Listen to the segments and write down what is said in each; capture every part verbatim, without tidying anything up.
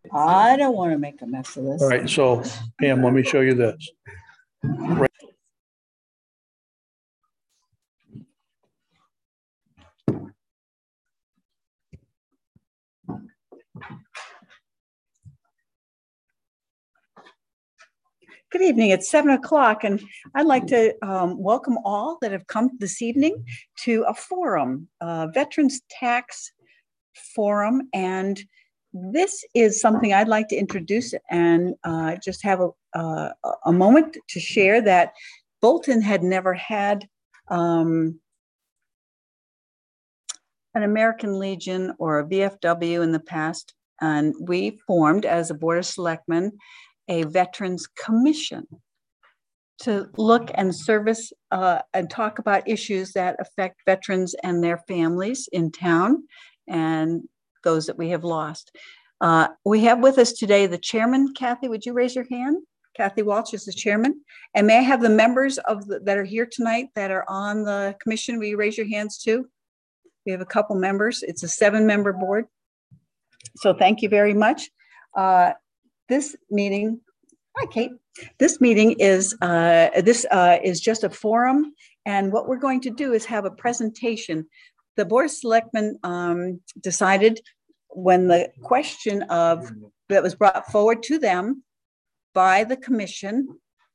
I don't want to make a mess of this. All right, so Pam, let me show you this. Right. Good evening. It's seven o'clock, and I'd like to um, welcome all that have come this evening to a forum, uh, Veterans Tax Forum. And this is something I'd like to introduce and uh, just have a, uh, a moment to share that Bolton had never had um, an American Legion or a V F W in the past. And we formed, as a Board of Selectmen, a Veterans Commission to look and service uh, and talk about issues that affect veterans and their families in town and those that we have lost. Uh, we have with us today the chairman. Kathy, would you raise your hand? Kathy Walsh is the chairman. And may I have the members of the, that are here tonight that are on the commission? Will you raise your hands too? We have a couple members. It's a seven-member board. So thank you very much. Uh, this meeting, hi Kate. This meeting is uh, this uh, is just a forum, and what we're going to do is have a presentation. The Board of Selectmen um, decided when the question of that was brought forward to them by the commission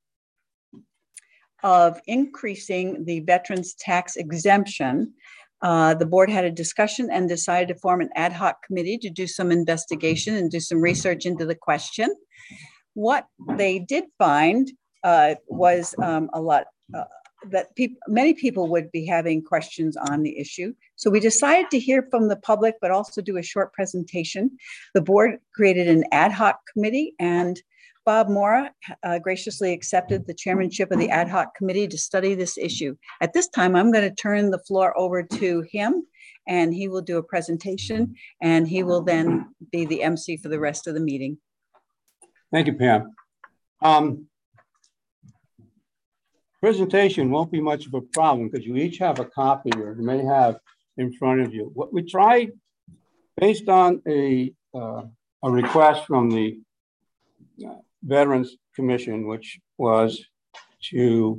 of increasing the veterans tax exemption. Uh, the board had a discussion and decided to form an ad hoc committee to do some investigation and do some research into the question. What they did find uh, was um, a lot uh, that people, many people would be having questions on the issue. So we decided to hear from the public, but also do a short presentation. The board created an ad hoc committee, and Bob Mora uh, graciously accepted the chairmanship of the ad hoc committee to study this issue. At this time, I'm going to turn the floor over to him, and he will do a presentation, and he will then be the M C for the rest of the meeting. Thank you, Pam. Um, presentation won't be much of a problem because you each have a copy, or you may have in front of you. What we tried, based on a, uh, a request from the uh, Veterans Commission, which was to,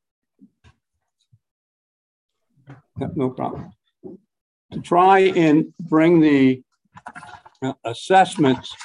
no problem, to try and bring the uh, assessments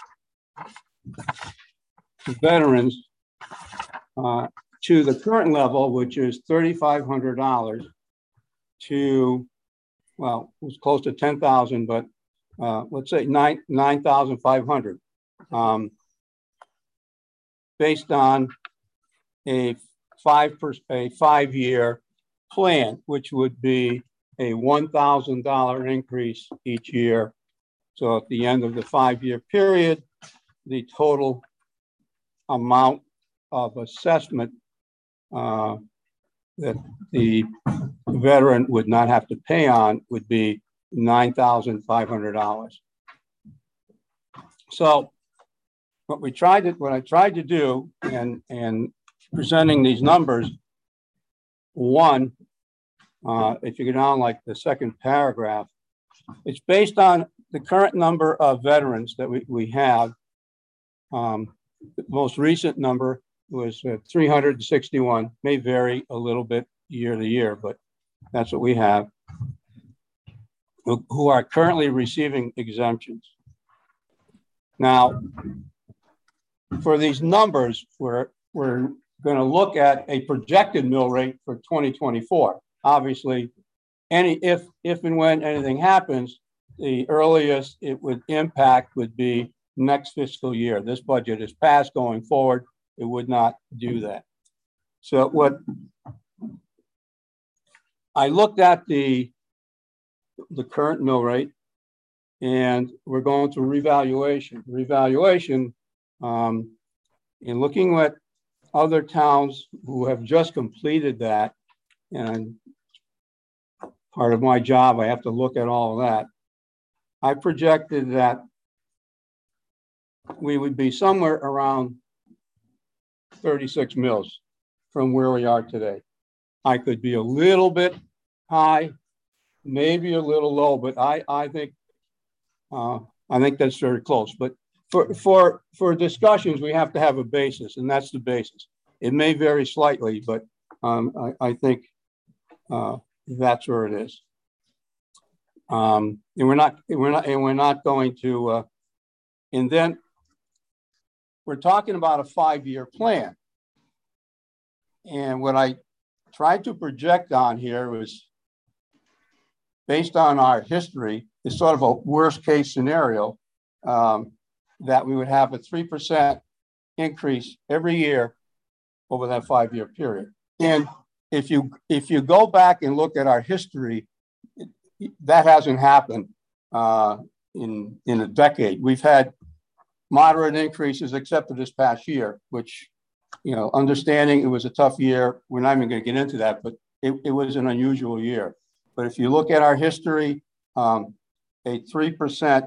to veterans uh, to the current level, which is thirty-five hundred dollars, to, well, it was close to ten thousand, but uh, let's say nine nine thousand five hundred. Um, based on a five per, a five year plan, which would be a one thousand dollar increase each year. So at the end of the five year period, the total amount of assessment uh, that the veteran would not have to pay on would be nine thousand five hundred dollars. So what we tried to, what I tried to do and, and presenting these numbers, one, uh, if you go down like the second paragraph, it's based on the current number of veterans that we, we have. Um, the most recent number was uh, three hundred sixty-one, may vary a little bit year to year, but that's what we have, who, who are currently receiving exemptions. Now, for these numbers, we're, we're going to look at a projected mill rate for twenty twenty-four. Obviously, any if if and when anything happens, the earliest it would impact would be next fiscal year. This budget is passed. Going forward, it would not do that. So what I looked at the the current mill rate, and we're going through revaluation. Revaluation, um, in looking at other towns who have just completed that, and part of my job, I have to look at all of that. I projected that we would be somewhere around thirty-six mills from where we are today. I could be a little bit high, maybe a little low, but I, I think uh, I think that's very close. But for, for, for discussions, we have to have a basis, and that's the basis. It may vary slightly, but um, I, I think uh, that's where it is. Um, and we're not, we're not, and we're not going to, uh, and then we're talking about a five-year plan. And what I tried to project on here was based on our history, is sort of a worst case scenario um, that we would have a three percent increase every year over that five-year period. And if you, if you go back and look at our history, that hasn't happened uh, in, in a decade. We've had moderate increases except for this past year, which, you know, understanding it was a tough year, we're not even going to get into that, but it, it was an unusual year. But if you look at our history, um, a three percent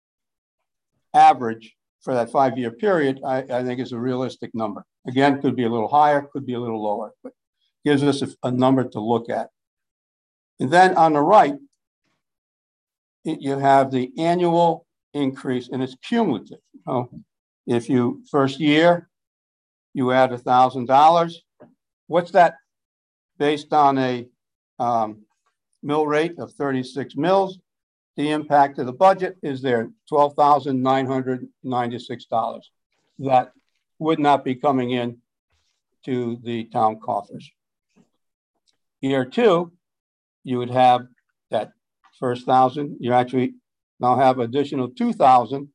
average for that five-year period, I, I think is a realistic number. Again, could be a little higher, could be a little lower, but gives us a, a number to look at. And then on the right, it, you have the annual increase, and it's cumulative. Oh, if you first year, you add a thousand dollars. What's that based on a um, mill rate of thirty-six mills? The impact of the budget is there, twelve thousand nine hundred ninety-six dollars. That would not be coming in to the town coffers. Year two, you would have that first thousand. You actually now have additional two thousand,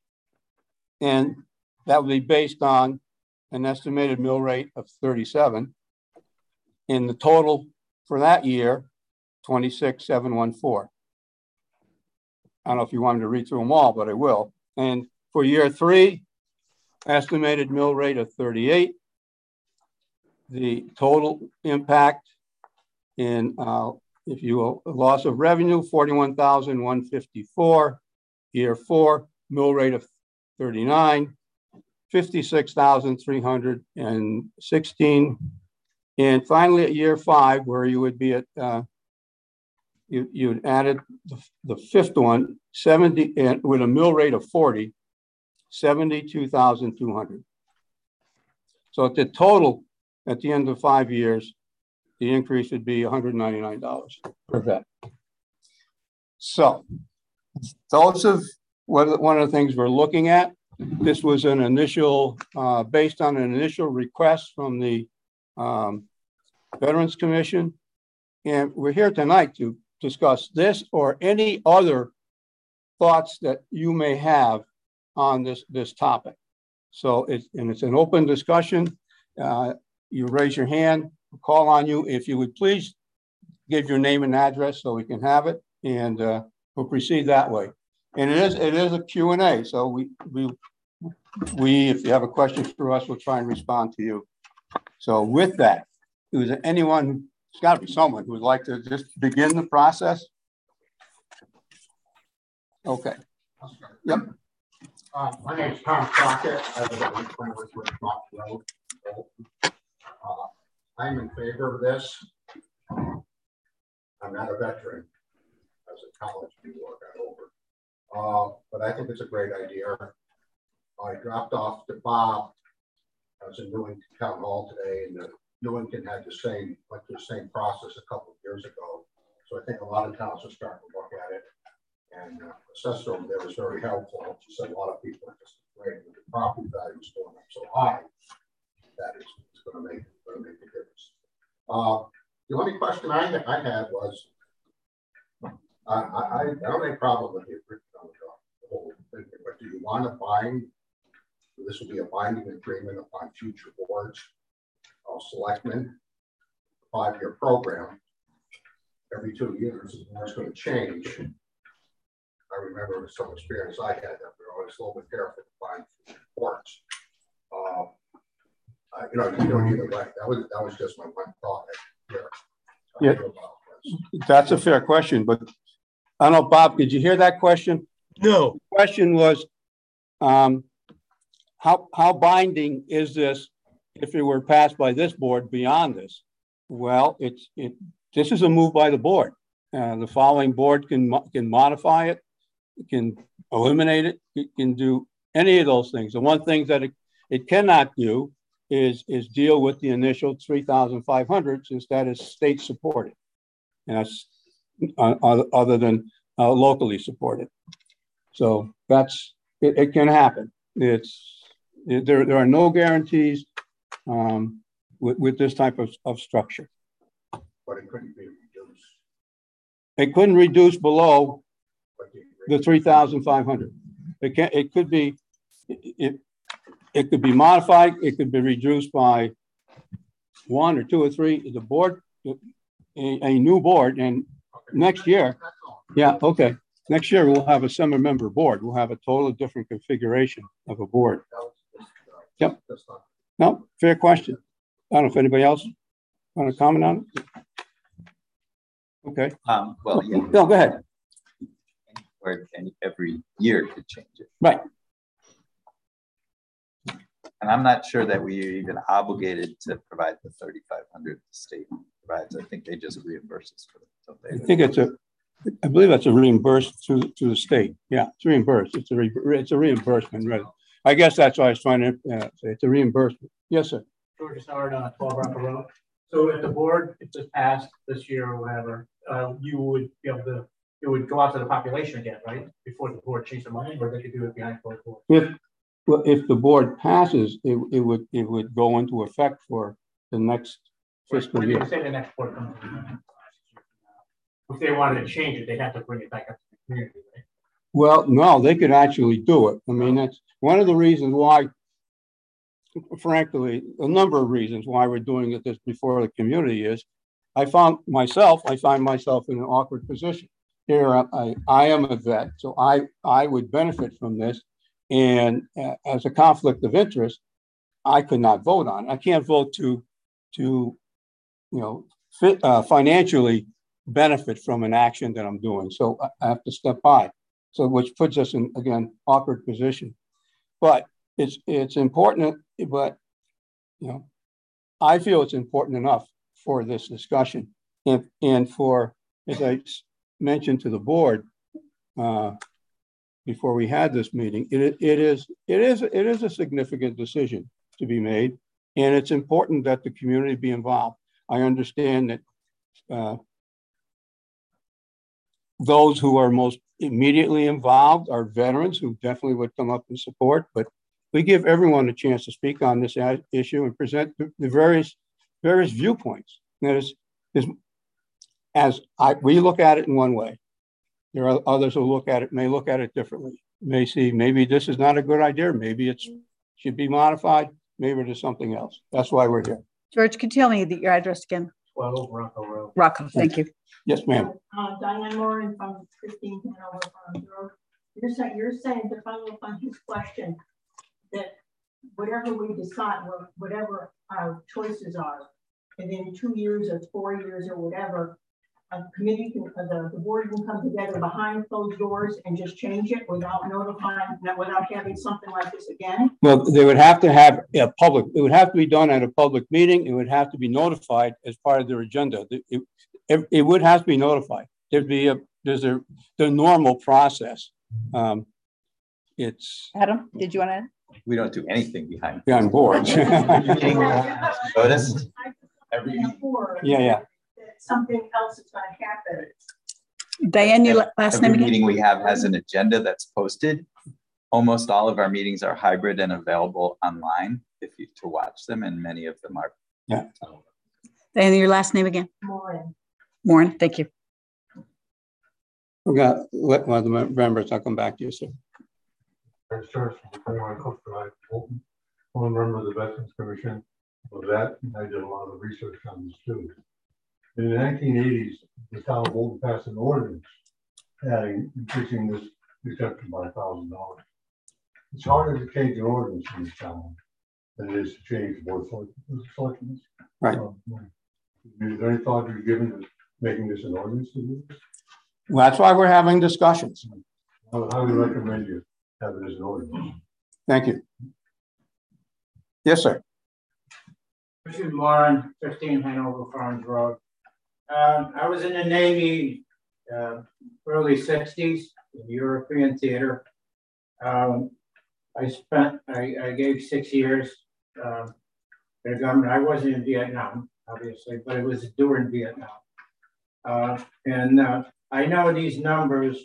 and that would be based on an estimated mill rate of thirty-seven. In the total for that year, twenty-six thousand seven hundred fourteen. I don't know if you wanted to read through them all, but I will. And for year three, estimated mill rate of thirty-eight. The total impact in, uh, if you will, loss of revenue, forty-one thousand one hundred fifty-four. Year four, mill rate of thirty-nine, fifty-six thousand three hundred sixteen. And finally, at year five, where you would be at, uh, you you added the, the fifth one, seventy, and with a mill rate of forty, seventy-two thousand two hundred. So at the total, at the end of five years, the increase would be one hundred ninety-nine dollars per vet. So those are one of the things we're looking at. This was an initial, uh, based on an initial request from the um, Veterans Commission. And we're here tonight to discuss this or any other thoughts that you may have on this, this topic. So it's, and it's an open discussion. Uh, you raise your hand, we'll call on you. If you would please give your name and address so we can have it, and uh, we'll proceed that way. And it is, it is a Q and A. So we, we, we, if you have a question for us, we'll try and respond to you. So with that, is there anyone, it's got to be someone who would like to just begin the process? Okay. Yep. Uh, my name is Tom Crockett. I live at one twenty-one Rock Road. Uh, I'm in favor of this. I'm not a veteran. I was a college before I got over. Uh, but I think it's a great idea. I dropped off to Bob. I was in Newington Town Hall today, and the Newington had the same, went through the same process a couple of years ago. So I think a lot of towns are starting to look at it. And uh, assessor over there was very helpful. She said a lot of people are just afraid with the property values going up so high that it's, it's going to make going to make a difference. Uh, the only question I, I had was, uh, I, I don't have a problem with the whole thing, but do you want to bind? This will be a binding agreement upon future boards of selectmen, five-year program. Every two years, the board's going to change. I remember some experience I had that we were always a little bit careful to find boards. Uh, uh, you know, you don't either way. That was that was just my one thought here. Yeah, that's a fair question, but I don't know, Bob, did you hear that question? No. The question was, um, how how binding is this if it were passed by this board beyond this? Well, it's it. This is a move by the board. Uh, the following board can can modify it, can eliminate it, it can do any of those things. The one thing that it, it cannot do is, is deal with the initial three thousand five hundred, since that is state supported. And that's uh, other than uh, locally supported. So that's, it, it can happen. It's, it, there, there are no guarantees um, with, with this type of, of structure. But it couldn't be reduced. It couldn't reduce below the three thousand five hundred. It can, it could be, it, it could be modified. It could be reduced by one or two or three. The board, a, a new board, and next year, yeah, okay. Next year we'll have a seven member board. We'll have a totally different configuration of a board. Yep. No, fair question. I don't know if anybody else want to comment on it. Okay. Um, well, yeah. No, go ahead. Or any, every year could change it. Right. And I'm not sure that we are even obligated to provide the thirty-five hundred the state provides. I think they just reimburse us for it. Don't they? I think it's a, I believe that's a reimbursed to, to the state. Yeah, it's reimbursed. It's a, re, it's a reimbursement, right? I guess that's what I was trying to uh, say. It's a reimbursement. Yes, sir. George Howard on twelve Rocker Road. So if the board, if this passed this year or whatever, uh, you would be able to, it would go out to the population again, right? Before the board changed their mind, or they could do it behind closed doors. If, well, if the board passes, it, it would, it would go into effect for the next fiscal When year. you say the next board comes in, if they wanted to change it, they'd have to bring it back up to the community, right? Well, no, they could actually do it. I mean, that's one of the reasons why, frankly, a number of reasons why we're doing it this before the community is, I found myself, I find myself in an awkward position. Here, I, I am a vet, so I, I would benefit from this. And uh, as a conflict of interest, I could not vote on it. I can't vote to, to you know, fit, uh, financially benefit from an action that I'm doing. So I have to step by. So which puts us in, again, awkward position. But it's it's important, but you know, I feel it's important enough for this discussion. And, and for, as I mentioned to the board uh, before we had this meeting, it, it is it is it is a significant decision to be made. And it's important that the community be involved. I understand that uh, those who are most immediately involved are veterans who definitely would come up and support, but we give everyone a chance to speak on this issue and present the, the various various viewpoints. That is, is as I we look at it in one way, there are others who look at it may look at it differently. May see maybe this is not a good idea. Maybe it should be modified. Maybe it is something else. That's why we're here. George, could you tell me the, your address again? twelve Rocco Road. Rocco, thank you. Yes, ma'am. Uh, Diane Moran from fifteen Hanover Farms Road. You're saying, you're saying to follow up on his question that whatever we decide, whatever our choices are, and in two years or four years or whatever, a committee can, uh, the, the board can come together behind closed doors and just change it without notifying, without having something like this again? Well, they would have to have a public, it would have to be done at a public meeting. It would have to be notified as part of their agenda. It, it, it, it would have to be notified. There'd be a, there's a, the normal process. Um, it's. Adam, did you want to? We don't do anything behind on boards. yeah, noticed? Every, yeah, yeah. Something else is going to happen. Diane, your last every name again? meeting we have has an agenda that's posted. Almost all of our meetings are hybrid and available online if you to watch them, and many of them are. Yeah. Diane, your last name again? Moran. Moran, thank you. We got let one of the members. I'll come back to you, sir. First Church, one member of the Veterans Commission of that, and I did a lot of research on this too. In the nineteen eighties, the town of Bolton passed an ordinance adding, increasing this exemption by a thousand dollars. It's harder to change an ordinance in this town than it is to change the board of selectmen. Right. Um, is there any thought you're given to making this an ordinance to do this? Well, that's why we're having discussions. I highly recommend you have it as an ordinance. Thank you. Yes, sir. Richard Moran, fifteen Hanover Farms Road. Um, I was in the Navy uh, early sixties in the European theater. Um, I spent, I, I gave six years um, to the government. I wasn't in Vietnam, obviously, but it was during Vietnam. Uh, and uh, I know these numbers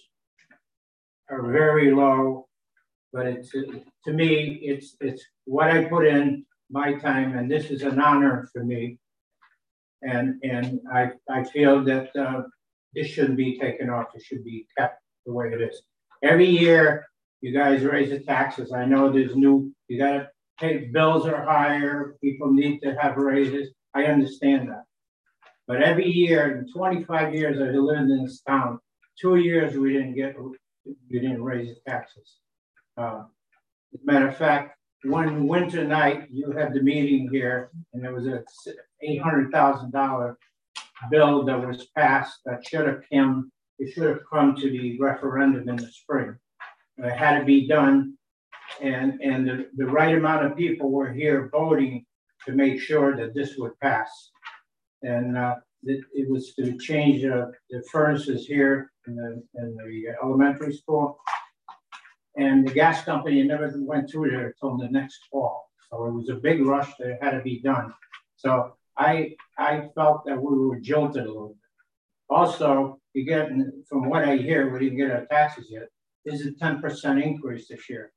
are very low, but it's to me, it's it's what I put in my time, and this is an honor for me. And and I I feel that uh, this shouldn't be taken off. It should be kept the way it is. Every year, you guys raise the taxes. I know there's new. You got to pay. Bills are higher. People need to have raises. I understand that. But every year, in twenty-five years I've lived in this town, two years we didn't get, we didn't raise the taxes. Uh, as a matter of fact, one winter night you had the meeting here, and there was a eight hundred thousand dollar bill that was passed that should have come. It should have come to the referendum in the spring. It had to be done, and and the, the right amount of people were here voting to make sure that this would pass. And uh, it, it was to change uh, the furnaces here in the, in the elementary school. And the gas company never went through there until the next fall. So it was a big rush that had to be done. So I, I felt that we were jolted a little bit. Also, you get, from what I hear, we didn't get our taxes yet, is a ten percent increase this year.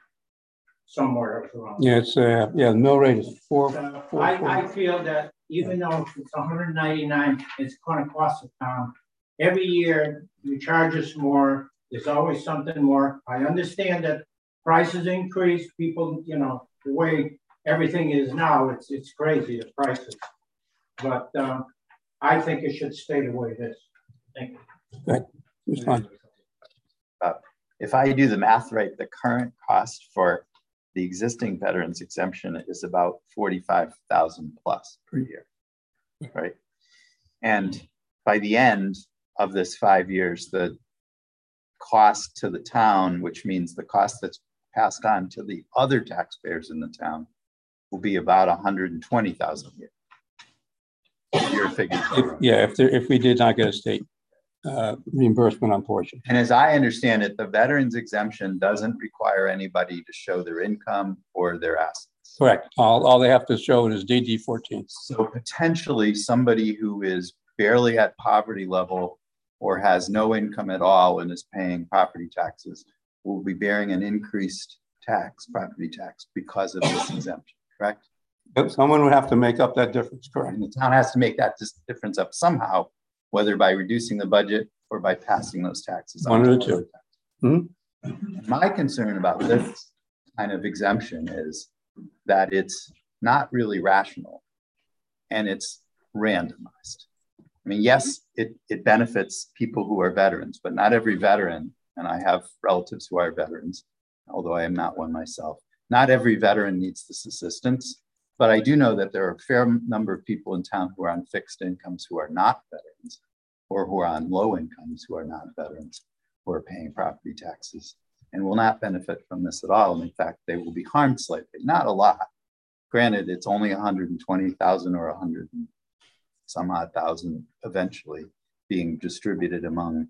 Somewhere around. Yeah, it's, uh, yeah, the mill rate is four. So four, I, four. I feel that even though it's one hundred ninety-nine, it's going to cost the town. Every year you charge us more. There's always something more. I understand that prices increase. People, you know, the way everything is now, it's it's crazy, the prices. But um, I think it should stay the way it is. Thank you. Good. It's fine. Uh, if I do the math right, the current cost for the existing veterans exemption is about forty-five thousand plus per year, right? And by the end of this five years, the cost to the town, which means the cost that's passed on to the other taxpayers in the town, will be about one hundred twenty thousand a year. Your figure. If, yeah, if there, if we did not get a state uh, reimbursement on portion. And as I understand it, the veterans exemption doesn't require anybody to show their income or their assets. Correct. All, all they have to show is D D fourteen. So potentially somebody who is barely at poverty level or has no income at all and is paying property taxes will be bearing an increased tax, property tax, because of this exemption, correct? Yep, someone would have to make up that difference, correct? And the town has to make that difference up somehow, whether by reducing the budget or by passing those taxes. One of the two. Mm-hmm. My concern about this kind of exemption is that it's not really rational and it's randomized. I mean, yes, it, it benefits people who are veterans, but not every veteran, and I have relatives who are veterans, although I am not one myself, not every veteran needs this assistance. But I do know that there are a fair number of people in town who are on fixed incomes who are not veterans, or who are on low incomes who are not veterans, who are paying property taxes and will not benefit from this at all. And in fact, they will be harmed slightly, not a lot. Granted, it's only one hundred twenty thousand or one hundred and some odd thousand eventually being distributed among,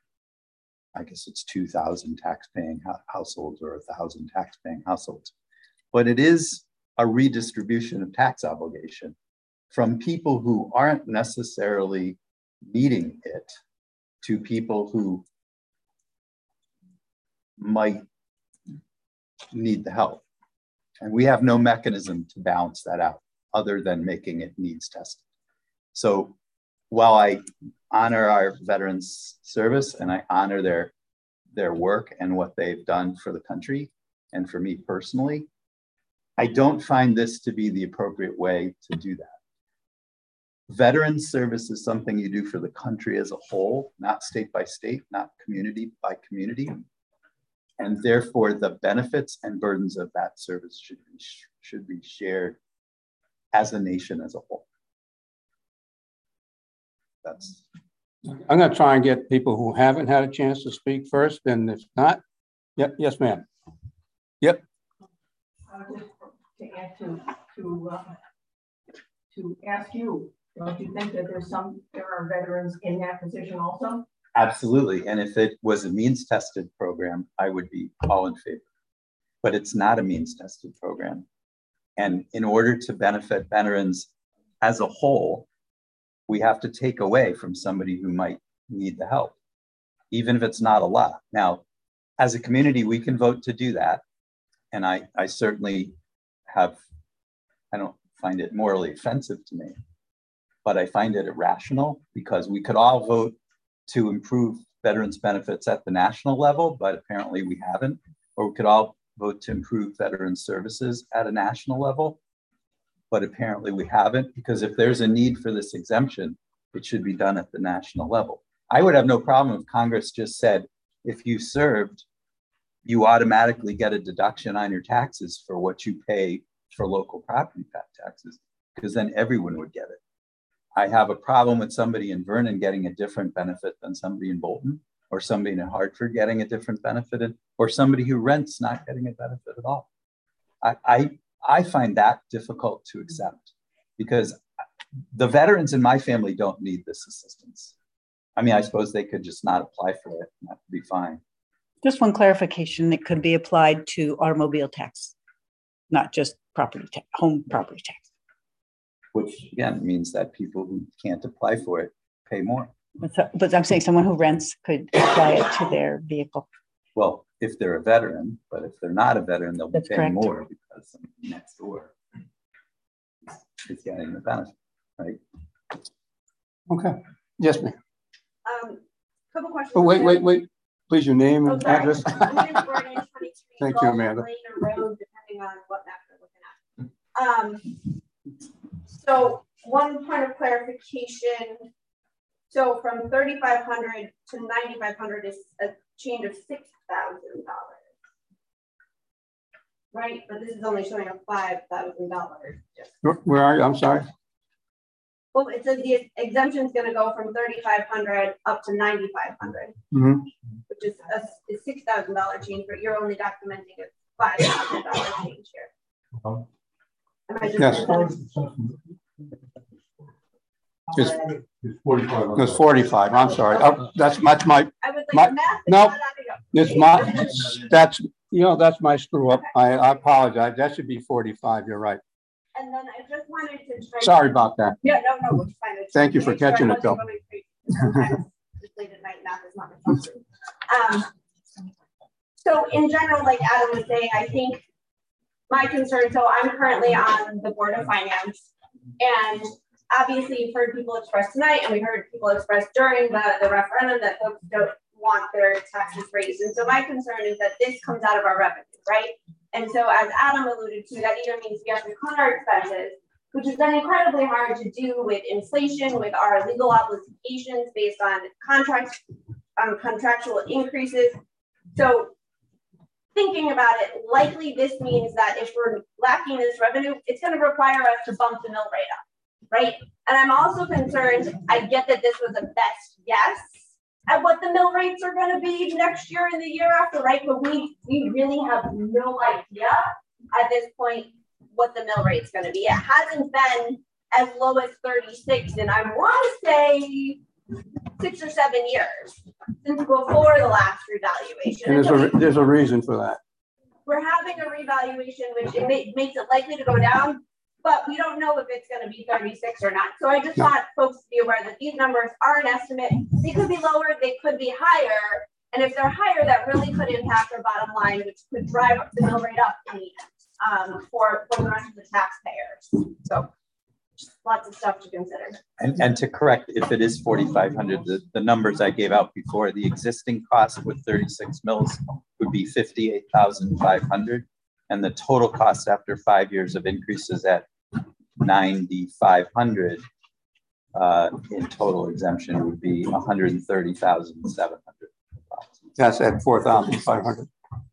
I guess it's two thousand tax-paying households or one thousand tax-paying households. But it is a redistribution of tax obligation from people who aren't necessarily needing it to people who might need the help. And we have no mechanism to balance that out other than making it needs tested. So while I honor our veterans service and I honor their, their work and what they've done for the country and for me personally, I don't find this to be the appropriate way to do that. Veterans service is something you do for the country as a whole, not state by state, not community by community. And therefore the benefits and burdens of that service should be, should be shared as a nation as a whole. That's. I'm going to try and get people who haven't had a chance to speak first, and if not, yep, yes, ma'am. Yep. Uh, just to add to to uh, to ask you, don't you think that there's some there are veterans in that position also? Absolutely, and if it was a means tested program, I would be all in favor. but it's not a means tested program. And in order to benefit veterans as a whole, we have to take away from somebody who might need the help, even if it's not a lot. Now, as a community, we can vote to do that. And I, I certainly have, I don't find it morally offensive to me, but I find it irrational because we could all vote to improve veterans benefits at the national level, but apparently we haven't. Or we could all vote to improve veteran services at a national level, but apparently we haven't, because if there's a need for this exemption, it should be done at the national level. I would have no problem if Congress just said, if you served, you automatically get a deduction on your taxes for what you pay for local property taxes, because then everyone would get it. I have a problem with somebody in Vernon getting a different benefit than somebody in Bolton, or somebody in Hartford getting a different benefit, or somebody who rents not getting a benefit at all. I, I, I find that difficult to accept, because the veterans in my family don't need this assistance. I mean, I suppose they could just not apply for it and that would be fine. Just one clarification, it could be applied to automobile tax, not just property tax, home property tax. Which again means that people who can't apply for it pay more. But, so, but I'm saying someone who rents could apply it to their vehicle. Well, if they're a veteran, but if they're not a veteran, they'll be That's paying correct. more because somebody next door is getting the benefit, right? Okay. Yes, ma'am. Um, couple questions. Oh, wait, wait, wait. Please, your name Oh, and sorry. address. Amanda Gordon, twenty-three Thank you, Gulf Amanda. Lane or Road, depending on what map you're looking at. Um, so one point of clarification. So from thirty-five hundred to ninety-five hundred is a change of six thousand dollars. Right, but this is only showing a five thousand dollars. Where, where are you? I'm sorry. Well, it says the exemption is going to go from thirty-five hundred up to ninety-five hundred, Mm-hmm. which is a, a six thousand dollar change, but you're only documenting a five thousand dollar change here. Um, Am I just yes. It's, It's forty-five. it's forty-five. I'm sorry. Oh, that's that's my. I was like, My, the math is no, not adding up. it's my. That's you know that's my screw up. I, I apologize. That should be forty-five. You're right. And then I just wanted to try. Sorry about that. Yeah, no, no, it's fine. It's Thank you fine. for Make sure I catching it, wasn't though. going crazy. Sometimes it's late at night, math is not my function. Um, so in general, like Adam was saying, I think my concern, so I'm currently on the Board of Finance, and obviously you've heard people express tonight, and we heard people express during the, the referendum that folks don't want their taxes raised. And so my concern is that this comes out of our revenue, right? And so as Adam alluded to, that either means we have to cut our expenses, which is then incredibly hard to do with inflation, with our legal obligations based on contracts, um, contractual increases. So thinking about it, likely this means that if we're lacking this revenue, it's going to require us to bump the mill rate up, right? And I'm also concerned, I get that this was a best guess at what the mill rates are going to be next year and the year after, right? But we, we really have no idea at this point what the mill rate's going to be. It hasn't been as low as thirty-six, and I want to say six or seven years since before the last revaluation. And there's so a there's a reason for that. We're having a revaluation, which it may, makes it likely to go down, but we don't know if it's going to be thirty-six or not. So I just No. want folks to be aware that these numbers are an estimate. They could be lower, they could be higher. And if they're higher, that really could impact our bottom line, which could drive the mill rate up in the end um, for, for the rest of the taxpayers. So just lots of stuff to consider. And, and to correct, if it is forty-five hundred, the, the numbers I gave out before, the existing cost with thirty-six mills would be fifty-eight thousand five hundred. And the total cost after five years of increases at ninety-five hundred uh, in total exemption would be one hundred thirty thousand seven hundred. That's at four thousand five hundred.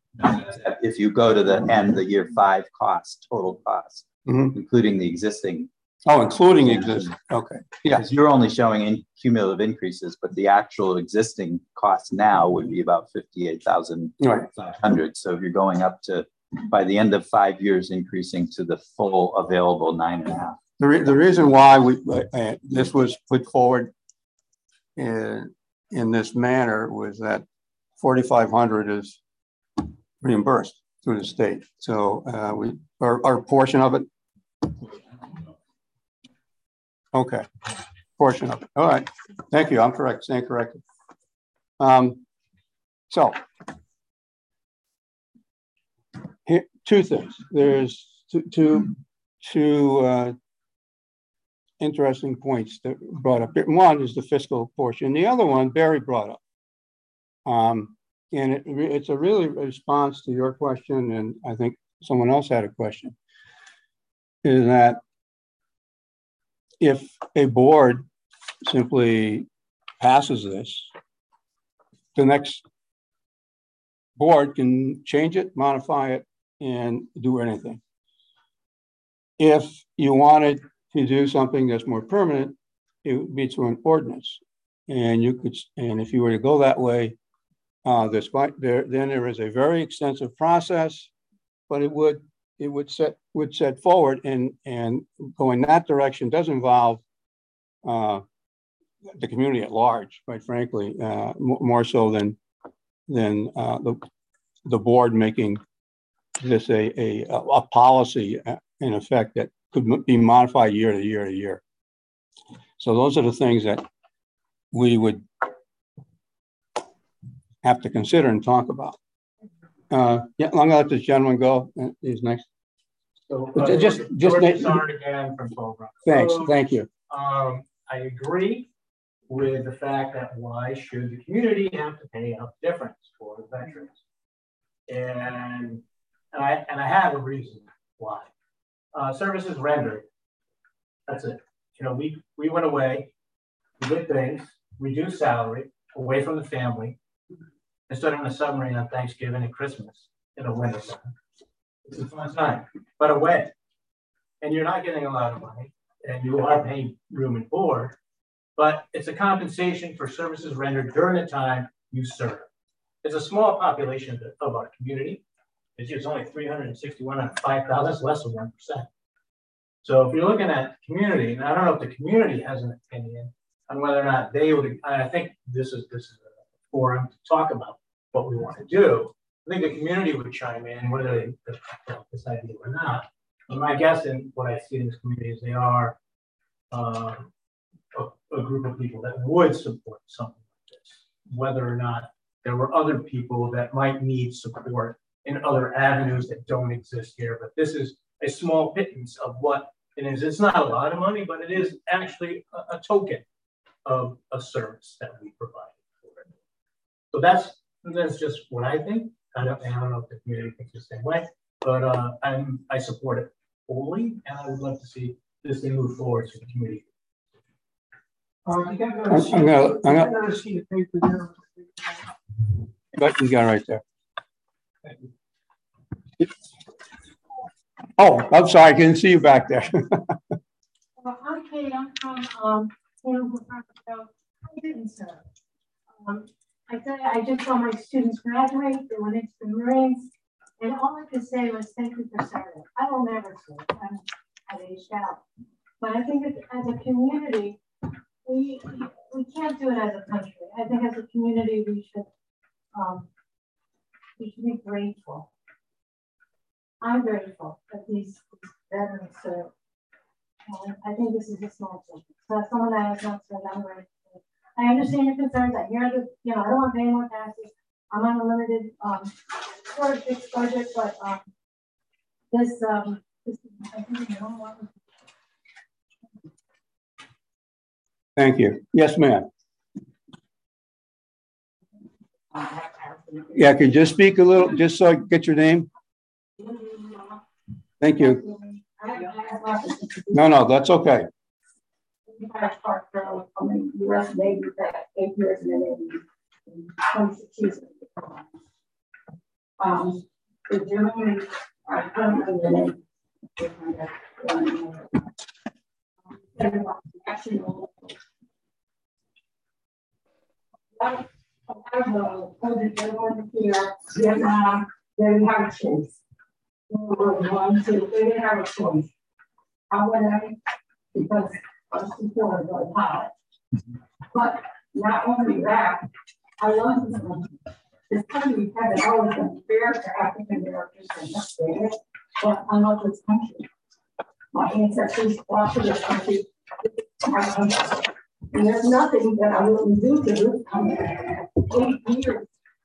If you go to the end, the year five cost, total cost, Mm-hmm. including the existing. Oh, including existing. Okay. Yeah. Because you're only showing in cumulative increases, but the actual existing cost now would be about fifty-eight thousand five hundred. Right. So if you're going up to, by the end of five years, increasing to the full available nine and a half. The, re the reason why we uh, this was put forward in, in this manner was that forty-five hundred is reimbursed. through the state. So uh, we, our, our portion of it. Okay, portion of it. All right, thank you. I'm correct, stand corrected. Um, so, here, two things. There's two, two, two uh, interesting points that were brought up. One is the fiscal portion. The other one, Barry brought up. Um, and it, it's a really response to your question, and I think someone else had a question, is that if a board simply passes this, the next board can change it, modify it, and do anything. If you wanted to do something that's more permanent, it would be through an ordinance. And you could, and if you were to go that way, uh, despite there, then there is a very extensive process, but it would it would set would set forward, and and going that direction does involve uh, the community at large, quite frankly, uh, more so than than uh, the the board making this a a a policy in effect that could be modified year to year to year. So those are the things that we would have to consider and talk about. Uh, yeah, I'm gonna let this gentleman go. He's next. So uh, just, George, just George Broussard again from twelve Rock. Thanks, so, thank you. Um, I agree with the fact that why should the community have to pay out the difference for the veterans? And, and I and I have a reason why. Uh, services rendered. That's it. You know, we we went away, we did things, reduced salary, away from the family, and stood on a submarine on Thanksgiving and Christmas in the winter time. It's a fun time, but away. And you're not getting a lot of money, and you are paying room and board, but it's a compensation for services rendered during the time you serve. It's a small population of our community. It's just only three hundred sixty-one out of five thousand, that's less than one percent. So if you're looking at community, and I don't know if the community has an opinion on whether or not they would, I think this is this is a forum to talk about what we want to do. I think the community would chime in whether they accept this idea or not. And my guess and what I see in this community is they are uh, a, a group of people that would support something like this, whether or not there were other people that might need support in other avenues that don't exist here. But this is a small pittance of what it is. It's not a lot of money, but it is actually a, a token of a service that we provide for it. So that's that's just what I think. I don't, I don't know if the community thinks the same way, but uh, I'm I support it fully, and I would love to see this thing move forward to the community. Uh, you got I'm gonna, I'm gonna, another sheet of paper there. but you got it right there. Oh, I'm sorry, I didn't see you back there. Well, I'm Kate. I'm from um, I didn't serve. Um, I tell you, I just saw my students graduate. They went into the Marines, and all I could say was thank you for serving. I will never serve. I'm I've aged out, but I think as a community, we we can't do it as a country. I think as a community, we should um, we should be grateful. I'm grateful that these veterans serve. And I think this is a small thing. So as someone that has not served, I'm grateful. I understand your concerns. I hear the, you know, I don't want to pay more taxes. I'm on a limited, um, sort of fixed budget, but um, this, um, this, I think, you know, Thank you. Yes, ma'am. Yeah, could you just speak a little, just so I get your name? Thank you. No, no, that's okay. I'm U S Navy back eight years in the Navy, twenty-six years. Um, the Germany, I come in the Navy. Actually, I have a older gentleman here, Vietnam, they didn't have a choice. One, two, they didn't have a choice. I went out because I was supportive of college. But not only that, I love them. this country hasn't always been fair to African Americans and that's fair, but I love this country. My ancestors fought for this country. My country. And there's nothing that I wouldn't do to this country. Eight years.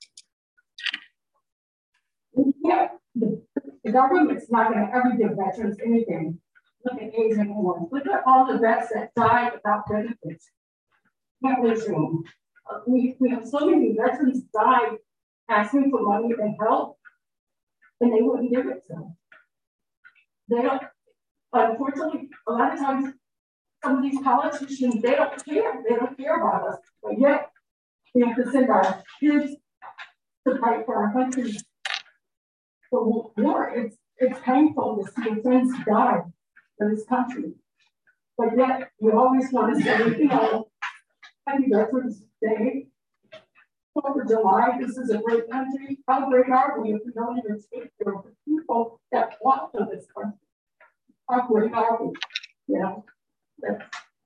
Yeah, the, the government's not going to ever give veterans anything. Look at Asian women. Look at all the vets that died without benefits. Can't listen. Uh, we, we have so many veterans died asking for money and help, and they wouldn't give it to them. They don't, unfortunately, a lot of times, some of these politicians, they don't care. They don't care about us. But yet, we have to send our kids to fight for our country. For war, it's, it's painful to see your friends die for this country. But yet, we always want to say, you know, Happy Veterans Day, fourth of July, this is a great country. How great are we if we don't even take care of the people that want for this country? How great are we? You know, that's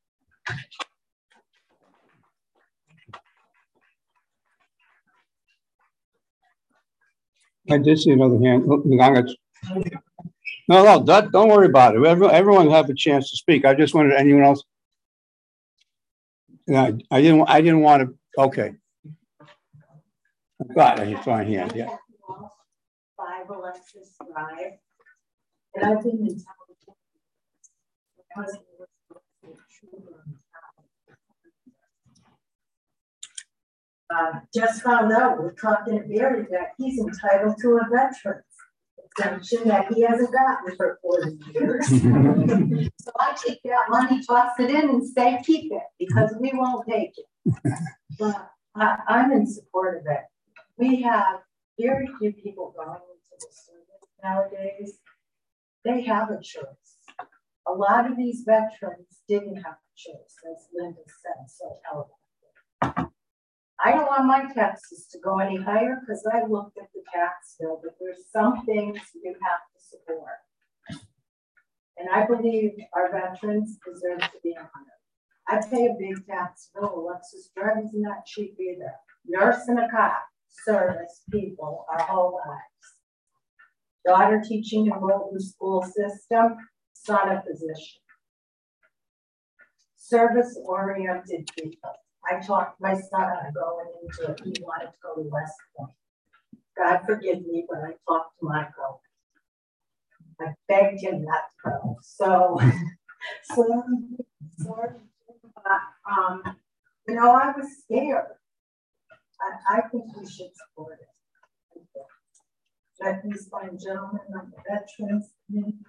I did see another hand. Look, No, no, that, don't worry about it. Everyone, everyone have a chance to speak. I just wanted anyone else. I, I didn't. I didn't want to. Okay. Got it. Fine hand. Yeah. Five Alexis Drive, and I've been in town. My husband was Uh, just found out, we're talking to Barry, that he's entitled to a veteran's exemption that he hasn't gotten for forty years. So I take that money, toss it in and say, keep it, because we won't take it. But I, I'm in support of it. We have very few people going into the service nowadays. They have a choice. A lot of these veterans didn't have a choice, as Linda said so eloquently. I don't want my taxes to go any higher because I looked at the tax bill, but there's some things you have to support. And I believe our veterans deserve to be honored. I pay a big tax bill. Alexis Drive is not cheap either. Nurse and a cop service people our whole lives. Daughter teaching in Bolton school system, son a physician. Service oriented people. I talked my son on going into it. He wanted to go to West Point. God forgive me, but I talked to Michael. I begged him not to go. So, so, so uh, um, you know, I was scared. I, I think we should support it. Let these fine gentlemen on the veterans community.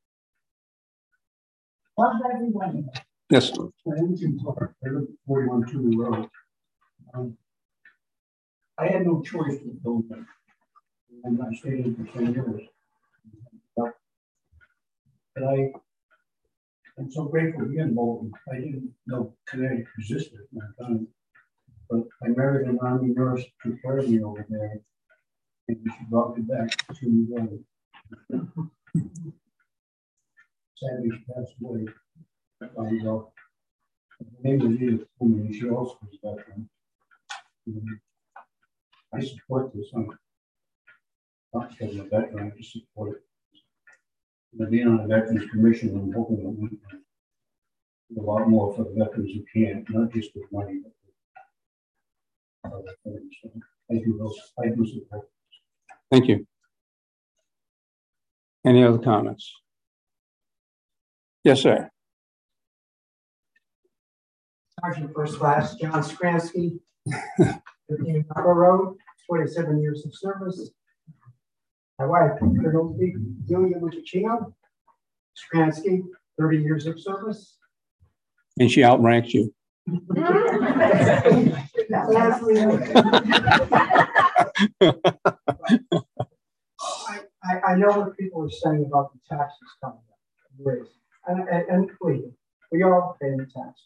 Love everyone. Yes. My name's Jim Clark. I live at forty-one Tudor Road. Um, I had no choice with Bolton, and I stayed in for ten years. But I am so grateful to be in Bolton. I didn't know Connecticut existed at that time, but I married an Army nurse who took care of me over there, and she brought me back to. Um, sadly, she passed away. Um, so, her name was Edith Pullman. She also was a veteran. Um, I support this. I'm not because I'm a veteran, I just support it. And being on the Veterans Commission, I'm hoping that we can do a lot more for the veterans who can't, not just with money, but with other things. So I do, I do support. Thank you. Any other comments? Yes, sir. Sergeant First Class John Skransky, fifteen Harbor Road, twenty-seven years of service. My wife, Colonel Delia Lucchino, Skransky, thirty years of service. And she outranks you. I, I, I know what people are saying about the taxes coming up. And, and, and please, we all pay the taxes.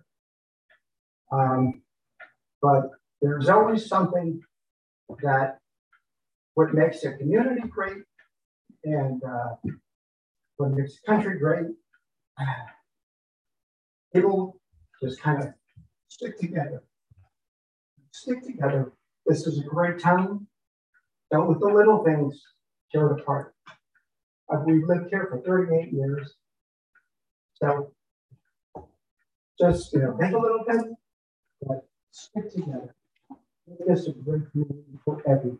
Um, but there's always something that what makes a community great and uh, what makes the country great. People just kind of stick together, stick together This is a great town. Dealt with the little things, tear it apart. Uh, we've lived here for thirty-eight years. So just, you know, make a little thing, but stick together. This is a great community for everybody.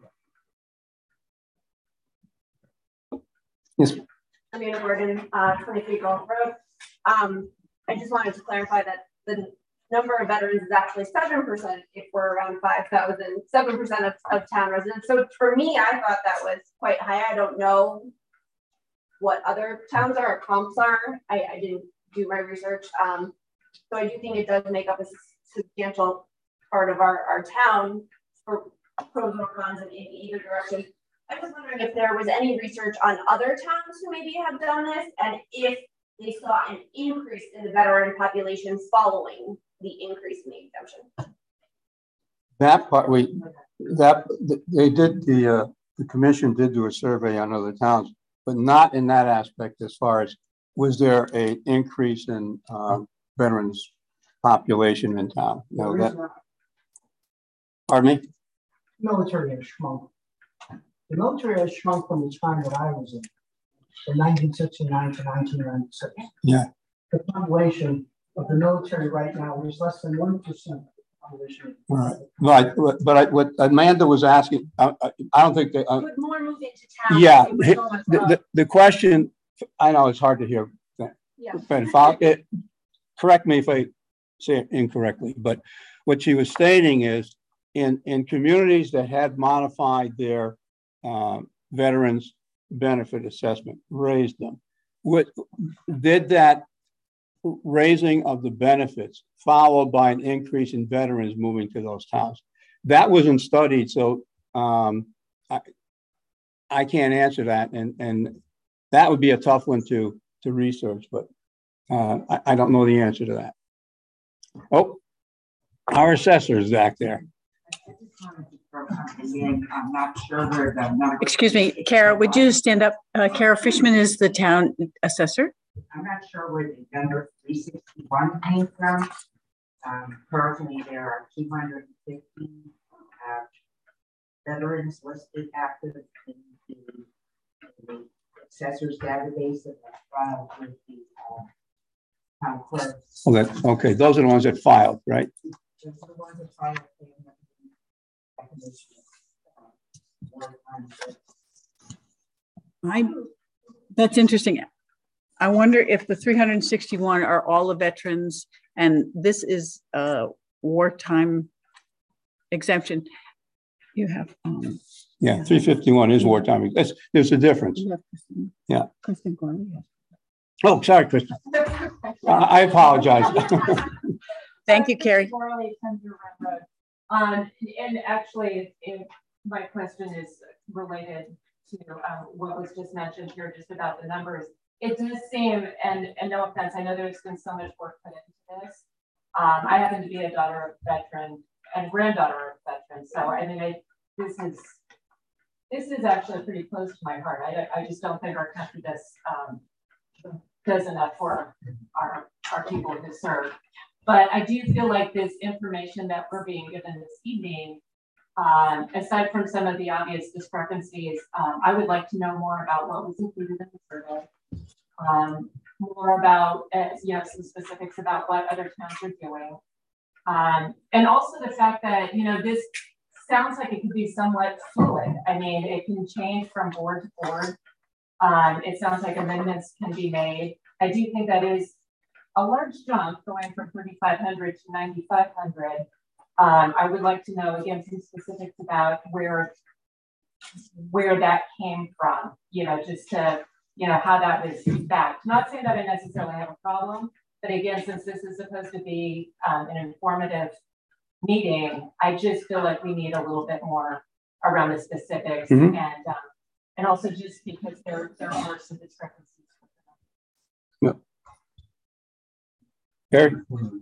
Yes. Amanda Gordon, uh, twenty-three Gulf Road. Um, I just wanted to clarify that the number of veterans is actually seven percent if we're around five thousand, seven percent of, of town residents. So for me, I thought that was quite high. I don't know what other towns are or comps are. I, I didn't do my research. Um, so I do think it does make up a substantial part of our, our town for pros or cons in either direction. I was wondering if there was any research on other towns who maybe have done this, and if they saw an increase in the veteran population following the increase in the exemption. That part, we, that, they did, the, uh, the commission did do a survey on other towns, but not in that aspect as far as, was there a increase in um, veterans population in town? No, that, pardon me? Military has shrunk. The military has shrunk from the time that I was in, from nineteen sixty-nine to nineteen ninety-six. Yeah. The population of the military right now is less than one percent of the population. Right. Right. But I, what Amanda was asking, I, I, I don't think that. Uh, Would more move into town? Yeah. The, the, the question, I know it's hard to hear. Yeah. But if I, it, correct me if I say it incorrectly, but what she was stating is in, in communities that had modified their uh, veterans benefit assessment, raised them, what did that raising of the benefits followed by an increase in veterans moving to those towns? That wasn't studied, so um, I, I can't answer that, and and that would be a tough one to to research, but uh, I, I don't know the answer to that. Oh, our assessor is back there. I'm not sure where the number. Excuse me, Kara, would you stand up? Uh, Kara Fishman is the town assessor. I'm not sure where the number three sixty-one came from. Um, currently, there are two hundred fifty uh, veterans listed active in the, in the assessor's database of the filed with the uh, town clerk. Oh, that, okay, those are the ones that filed, right? Those are the ones that filed. I, that's interesting. I wonder if the three hundred sixty-one are all the veterans, and this is a wartime exemption. You have, um, yeah, three fifty-one is wartime. That's, there's a difference. Yeah. Kristen Gorley. Oh, sorry, Kristen. I apologize. Thank you, Carrie. Um, and actually, if my question is related to um, what was just mentioned here, just about the numbers. It does seem, and, and no offense, I know there's been so much work put into this. Um, I happen to be a daughter of a veteran and granddaughter of a veteran, so I mean, I, this is this is actually pretty close to my heart. I, I just don't think our country does um, does enough for our our people to serve. But I do feel like this information that we're being given this evening, um, aside from some of the obvious discrepancies, um, I would like to know more about what was included in the survey, um, more about, uh, you know, some specifics about what other towns are doing. Um, and also the fact that, you know, this sounds like it could be somewhat fluid. I mean, it can change from board to board. Um, it sounds like amendments can be made. I do think that is a large jump going from thirty-five hundred to ninety-five hundred. Um, I would like to know, again, some specifics about where, where that came from, you know, just to, you know, how that was backed. Not saying that I necessarily have a problem, but again, since this is supposed to be um, an informative meeting, I just feel like we need a little bit more around the specifics, mm-hmm. and um, and also just because there, there are some discrepancies. Yep. Eric?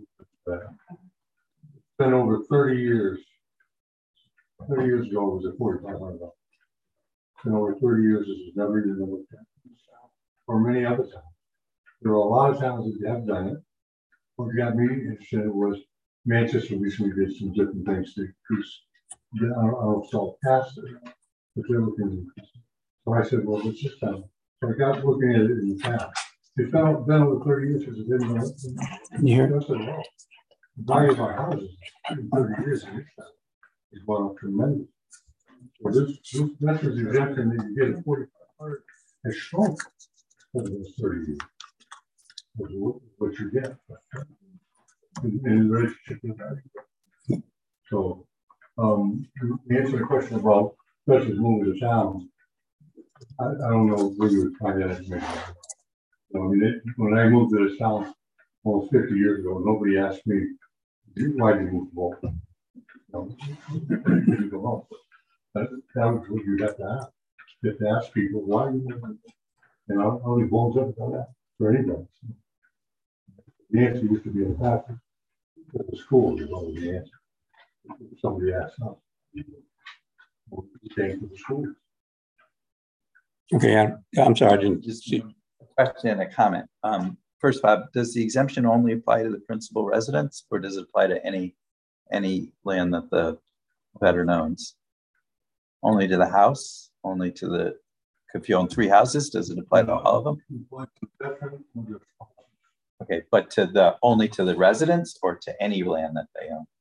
It's been over thirty years. thirty years ago, it was at forty-five hundred dollars. It's been over thirty years, this has never been looked at. Or many other towns. There are a lot of towns that have done it. What got me interested was Manchester recently did some different things to increase yeah, I don't sell past it, but they're looking. So I said, well, let's just tell them. So I got looking at it in the past. It's been, been over thirty years, it didn't know. Can you hear? I said, well, the value of our houses in thirty years is gone up tremendous. So this, this veterans exemption that you get at forty-five hundred has shrunk over those thirty years. That's what, what you get in, in relationship to that. So, um, the answer to the question about veterans moving to town, I, I don't know where you would find that information. I mean, it, when I moved to this town almost fifty years ago, nobody asked me, why did you move to Baltimore? No, you go home. That, that was what you have to ask. You have to ask people, why you moving? And I don't really blows up about that for anybody. The answer used to be in the past. At the school is always the answer. Somebody asked us. What you saying to the school? Okay, I, I'm sorry, I didn't Just see. a question and a comment. Um, first, Bob, does the exemption only apply to the principal residence, or does it apply to any any land that the veteran owns? Only to the house? Only to the, if you own three houses, does it apply to all of them? Okay, but to the, only to the residents or to any land that they own?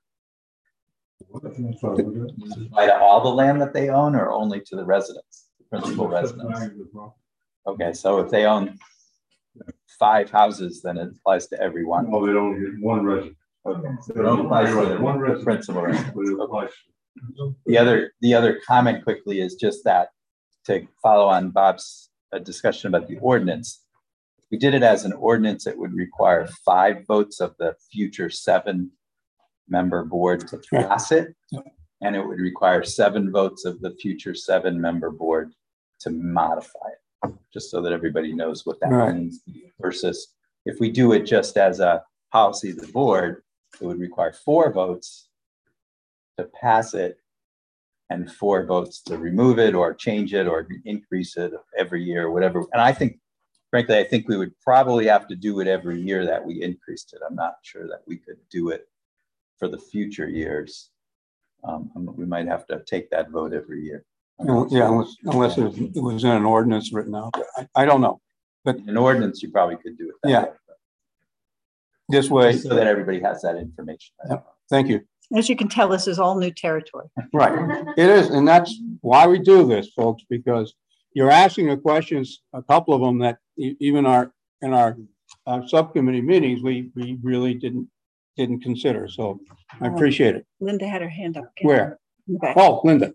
Does it apply to all the land that they own or only to the residents, the principal residents? Okay, so if they own five houses, then it applies to everyone. No, they don't get one resident. Okay, so it only applies to the one resident. principal residents. Okay. The other, the other comment quickly is just that, to follow on Bob's uh, discussion about the ordinance. If we did it as an ordinance, it would require five votes of the future seven member board to pass it. And it would require seven votes of the future seven member board to modify it, just so that everybody knows what that Right. means. Versus if we do it just as a policy of the board, it would require four votes to pass it and four votes to remove it or change it or increase it every year or whatever. And I think, frankly, I think we would probably have to do it every year that we increased it. I'm not sure that we could do it for the future years. Um, we might have to take that vote every year. Yeah, unless, unless it was in an ordinance written out. I, I don't know. But in an ordinance, you probably could do it that yeah. way. This way. Just so that everybody has that information. Yeah. Thank you. As you can tell, this is all new territory. Right. It is. And that's why we do this, folks, because you're asking the questions, a couple of them that even our, in our uh, subcommittee meetings, we, we really didn't, didn't consider. So I appreciate it. Linda had her hand up. Again. Where? In the back. Oh, Linda.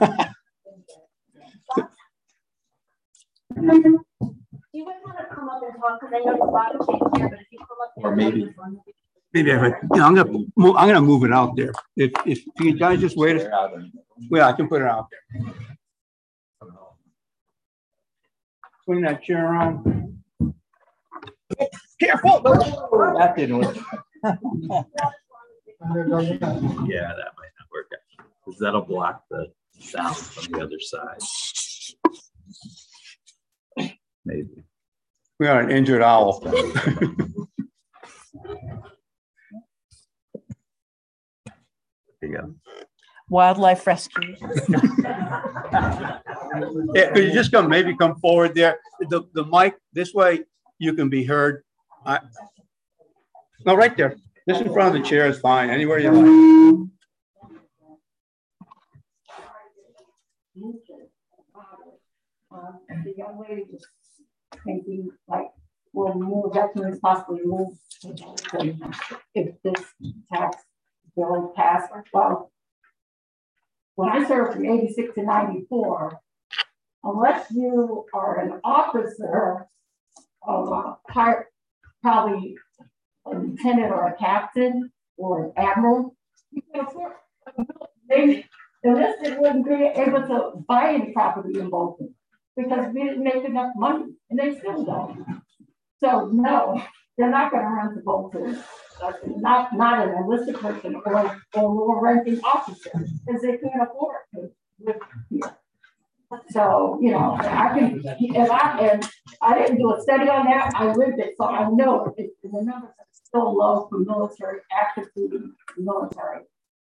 Do you guys want to come up and talk? Because I know there's a lot of kids here, but if you come up or maybe, maybe I, you know, I'm gonna move, I'm gonna move it out there. If if you guys just wait, a, well, I can put it out there. Swing that chair around. Careful! That didn't work. Yeah, that might not work out because that'll block the sound from the other side. Maybe. We got an injured owl. There you go. Wildlife rescue. Yeah, could you just come, maybe come forward there? The, the mic, this way you can be heard. I, no, right there. Just in front of the chair is fine, anywhere you like. Uh, the young lady was thinking, like, will more veterans possibly move if this tax bill passed? Well, when I served from eighty-six to ninety-four, unless you are an officer of a part, probably a lieutenant or a captain or an admiral, you can afford they enlisted wouldn't be able to buy any property in Baltimore because we didn't make enough money, and they still don't. So no, they're not going to run to Baltimore. Not not an enlisted person or a lower ranking officer because they can't afford to live here. So you know, I can and I and I didn't do a study on that. I lived it, so I know it. The numbers are still low for military, active duty military.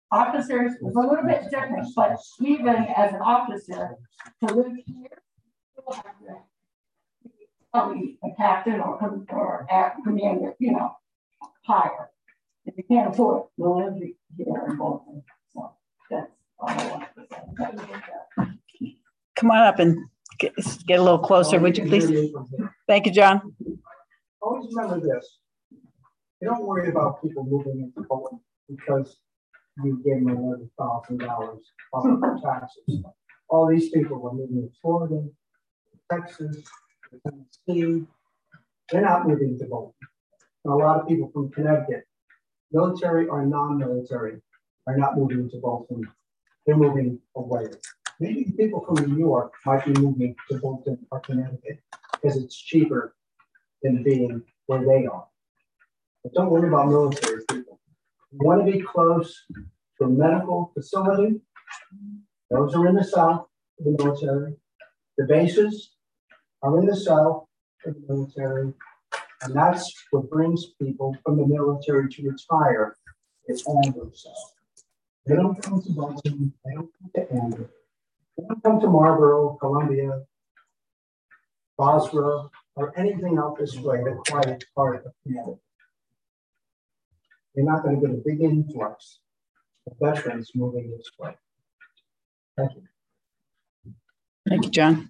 Officers is a little bit different, but even as an officer, to live here, you'll have to probably a captain or, or at commander, you know, higher. If you can't afford it, you'll live here in Bolton. So that's all I want to say. Come on up and get, get a little closer, would you please? Thank you, John. Always remember this. You don't worry about people moving into Bolton because you gave them eleven thousand dollars on taxes. All these people were moving to Florida, Texas, Tennessee. They're not moving to Bolton. And a lot of people from Connecticut, military or non-military, are not moving to Bolton. They're moving away. Maybe people from New York might be moving to Bolton or Connecticut because it's cheaper than being where they are. But don't worry about military people. You want to be close to a medical facility. Those are in the south of the military. The bases are in the south of the military. And that's what brings people from the military to retire. It's all those south. They don't come to Bolton. They don't come to Andover. They don't come to Marlboro, Columbia, Bosra, or anything out this way, the quiet part of Canada. You're not going to get a big influx of veterans moving this way. Thank you. Thank you, John.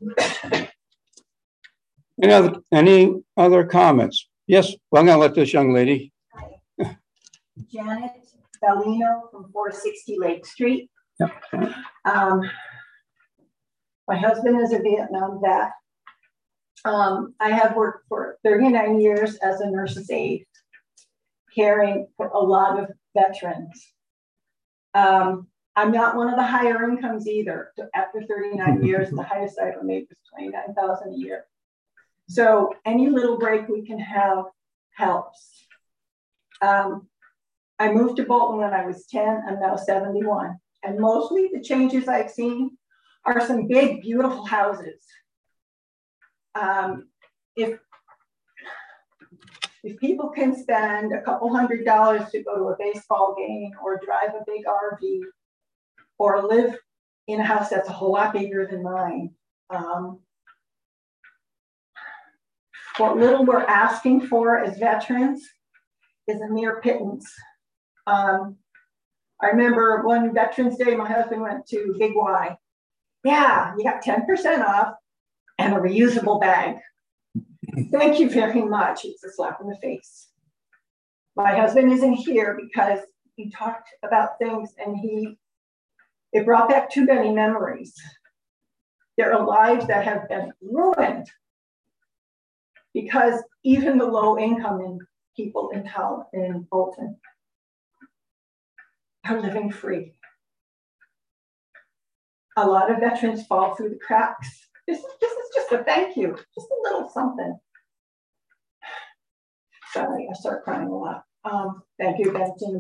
Any other, any other comments? Yes, well, I'm going to let this young lady. Hi. Janet Bellino from four sixty Lake Street. Yep. Um, my husband is a Vietnam vet. Um, I have worked for thirty-nine years as a nurse's aide, caring for a lot of veterans. Um, I'm not one of the higher incomes either. After thirty-nine years, the highest I ever made was twenty-nine thousand dollars a year. So any little break we can have helps. Um, I moved to Bolton when I was ten. I'm now seventy-one. And mostly the changes I've seen are some big, beautiful houses. Um, if, if people can spend a couple hundred dollars to go to a baseball game or drive a big R V or live in a house that's a whole lot bigger than mine, um, what little we're asking for as veterans is a mere pittance. Um, I remember one Veterans Day, my husband went to Big Y. Yeah, you got ten percent off and a reusable bag. Thank you very much. It's a slap in the face. My husband isn't here because he talked about things and he, it brought back too many memories. There are lives that have been ruined because even the low income in people in town, in Bolton, are living free. A lot of veterans fall through the cracks. This is, this is just a thank you, just a little something. Sorry, I start crying a lot. Um, thank you, Benson.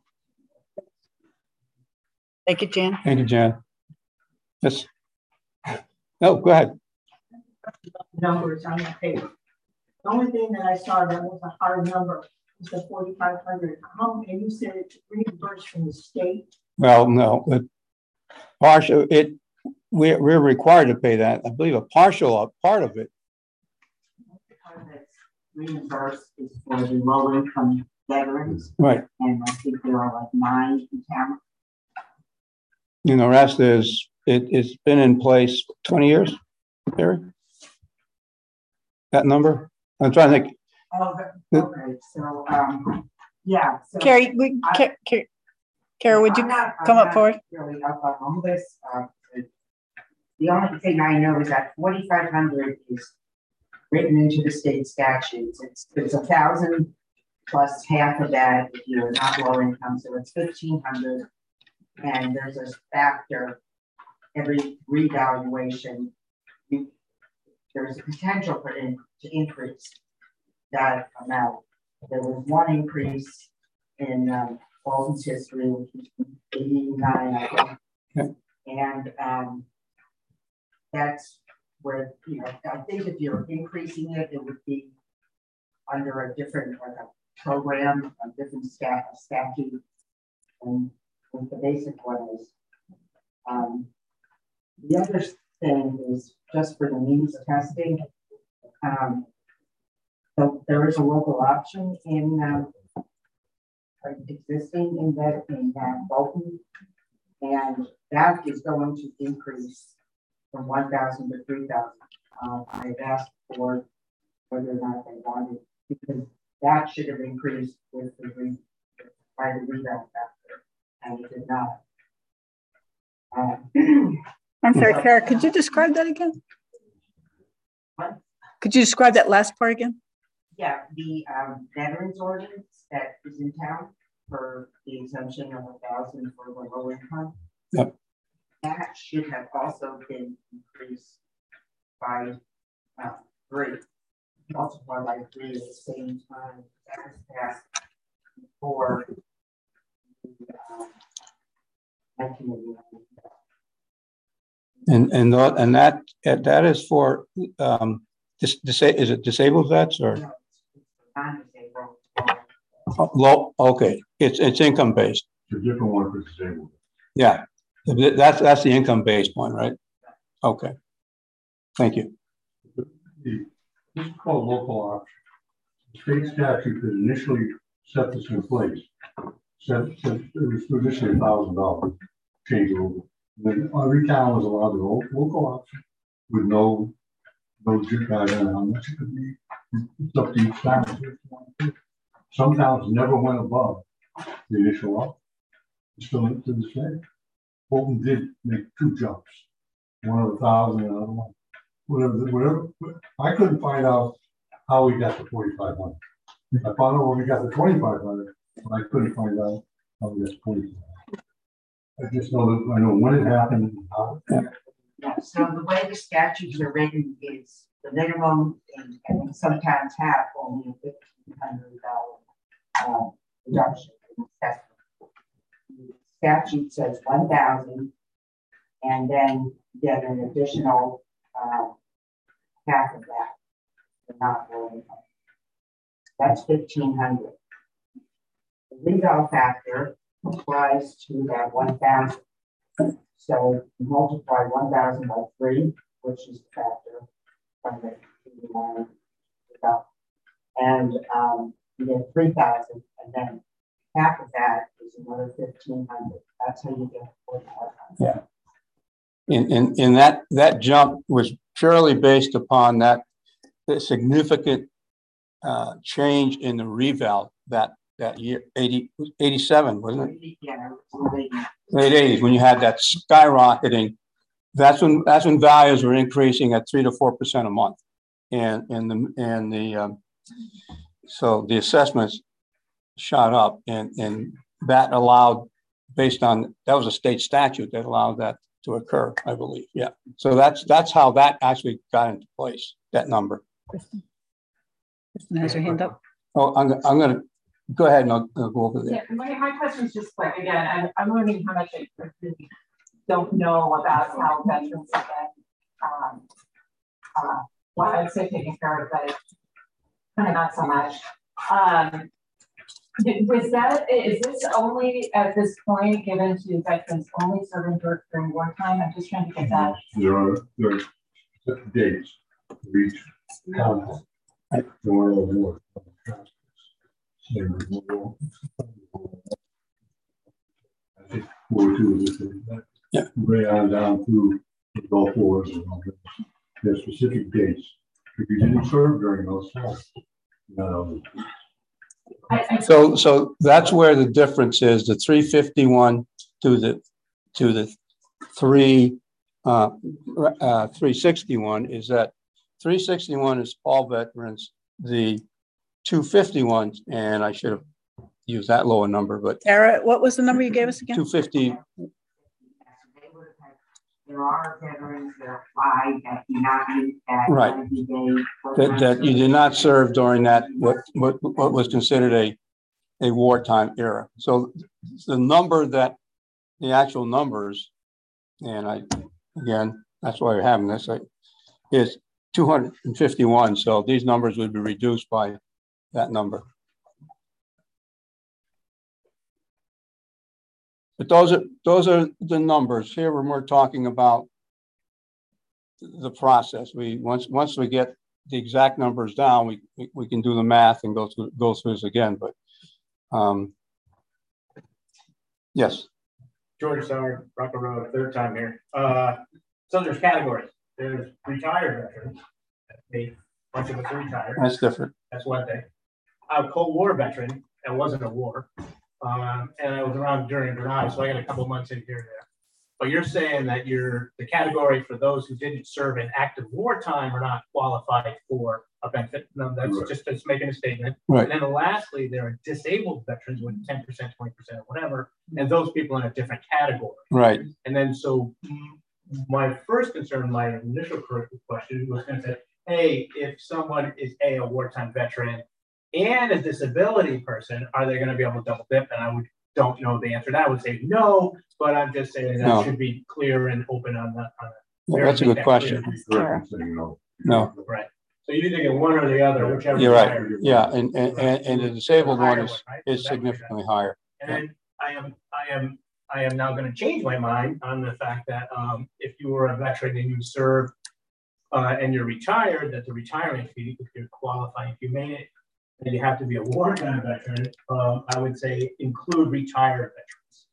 Thank you, Jan. Thank you, Jan. Yes. No, go ahead. Numbers on the paper. The only thing that I saw that was a hard number was the forty-five hundred. How can you said it's reimbursed from the state? Well, no, it, partial. It we're we're required to pay that. I believe a partial part of it. Part of it's reimbursed is for the low income veterans, right? And I think there are like nine in town. You know, the rest is it, it's been in place twenty years, Terry? That number? I'm trying to think. Oh, okay. So, um, yeah. So Carrie, we, I, Carrie, Carrie, would you not, come I'm up forward? Really up on this. Uh, the only thing I know is that forty-five hundred is written into the state statutes. It's it's a thousand plus half of that if you're not low income, so it's fifteen hundred. And there's a factor every revaluation. You, there's a potential for in, to increase that amount. There was one increase in um, Bolton's history, which was eighty-nine, I think. Okay. And um, that's where, you know, I think if you're increasing it, it would be under a different like a program, a different staff statute. And with the basic one is. Um, the other thing is just for the means testing. Um, so there is a local option in um, existing in that in that Bolton, and that is going to increase from one thousand to three thousand. Uh, I've asked for whether or not they wanted, because that should have increased with the re by the rebound factor, and it did not. Uh, I'm sorry, Kara, could you describe that again? What? Could you describe that last part again? Yeah, the um, veterans ordinance that is in town for the exemption of a thousand for the low income. Yep. That should have also been increased by uh, three, multiplied by three at the same time. That was passed before um, nineteen eighty-nine. And and that and that that is for um, dis, dis, is it disabled vets or No, non-disabled. oh, low? Okay, it's it's income based. It's a different one for disabled. Yeah, that's that's the income based one, right? Okay, thank you. The, this is called local option. The state statute that initially set this in place said, said it was traditionally a thousand dollars change over. Then every town was allowed to go local option with no no guide on how much it could be. It's up to each town. Some towns never went above the initial option. Still to this day. Bolton did make two jumps. One of a thousand and another one. Whatever, whatever. I couldn't find out how we got to forty-five hundred. I found out when we got to twenty-five hundred, but I couldn't find out how we got to forty-five hundred. I just know that I know when it happened and how. Yeah. Yeah. So the way the statutes are written is the minimum, and, and sometimes have only a fifteen hundred dollar uh, reduction in assessment. The statute says one thousand, and then get an additional uh, half of that for not low income. That's fifteen hundred. The rebound factor applies to that one thousand. So you multiply one thousand by three, which is the factor from the eighty-nine, and um, you get three thousand, and then half of that is another fifteen hundred. That's how you get forty-five hundred. Yeah. In in in that that jump was purely based upon that the significant uh, change in the reval that that year, eighty, eighty-seven, wasn't it? Yeah, late eighties, when you had that skyrocketing. That's when that's when values were increasing at three to four percent a month, and and the and the um, so the assessments shot up, and and that allowed, based on that was a state statute that allowed that to occur, I believe. Yeah. So that's that's how that actually got into place. That number. Kristen, Kristen has her hand up. Oh, I'm I'm gonna. Go ahead and I'll, I'll go over there. Yeah, my, my question is just quick. Again, I'm, I'm learning how much I really don't know about how veterans have been, um, uh, well, I'd say taken care of, but kind of not so much. Um, was that, is this only at this point given to veterans only serving during wartime? I'm just trying to get that. There are, there are certain dates for each town. There are more. I think forty-two is it. Yeah. Right on down through the Gulf Wars and all that. There's specific dates. If you didn't serve during those times, no. So so that's where the difference is. The three fifty-one to the to the three uh, uh, three sixty-one is that three sixty-one is all veterans. The two fifty-one, and I should have used that lower number, but Tara, what was the number you gave us again? two fifty. There are veterans that apply that do not use that Right. That, that you did not serve during that what what what was considered a a wartime era. So the number that the actual numbers, and I again that's why we're having this, like, is two hundred fifty-one. So these numbers would be reduced by that number. But those are, those are the numbers. Here when we're talking about the process, we, once, once we get the exact numbers down, we, we, we can do the math and go through, go through this again, but, um, yes. George Sauer, Rocker Road, third time here. Uh, so there's categories. There's retired veterans. A bunch of us are retired. That's different. That's one thing. I'm a Cold War veteran. That wasn't a war. Um, and I was around during Grenada, so I got a couple months in here and there. But you're saying that you're the category for those who didn't serve in active wartime are not qualified for a benefit. No, that's right. just that's making a statement. Right. And then lastly, there are disabled veterans with ten percent, twenty percent, whatever, and those people in a different category. Right. And then so my first concern, my initial question was going to say, hey, if someone is a, a wartime veteran and a disability person, are they going to be able to double dip? And I would don't know the answer to that. I would say no, but I'm just saying that no. should be clear and open on that. On well, that's a good that question. Sure. No. no. Right. So you're thinking one or the other, whichever. You're right. Yeah, and and, and and the disabled one is one, right? is so significantly higher. And then I am I am I am now going to change my mind on the fact that um, if you were a veteran and you served uh, and you're retired, that the retirement fee, if you're qualifying, if you made it, and you have to be a wartime veteran, um, I would say include retired veterans.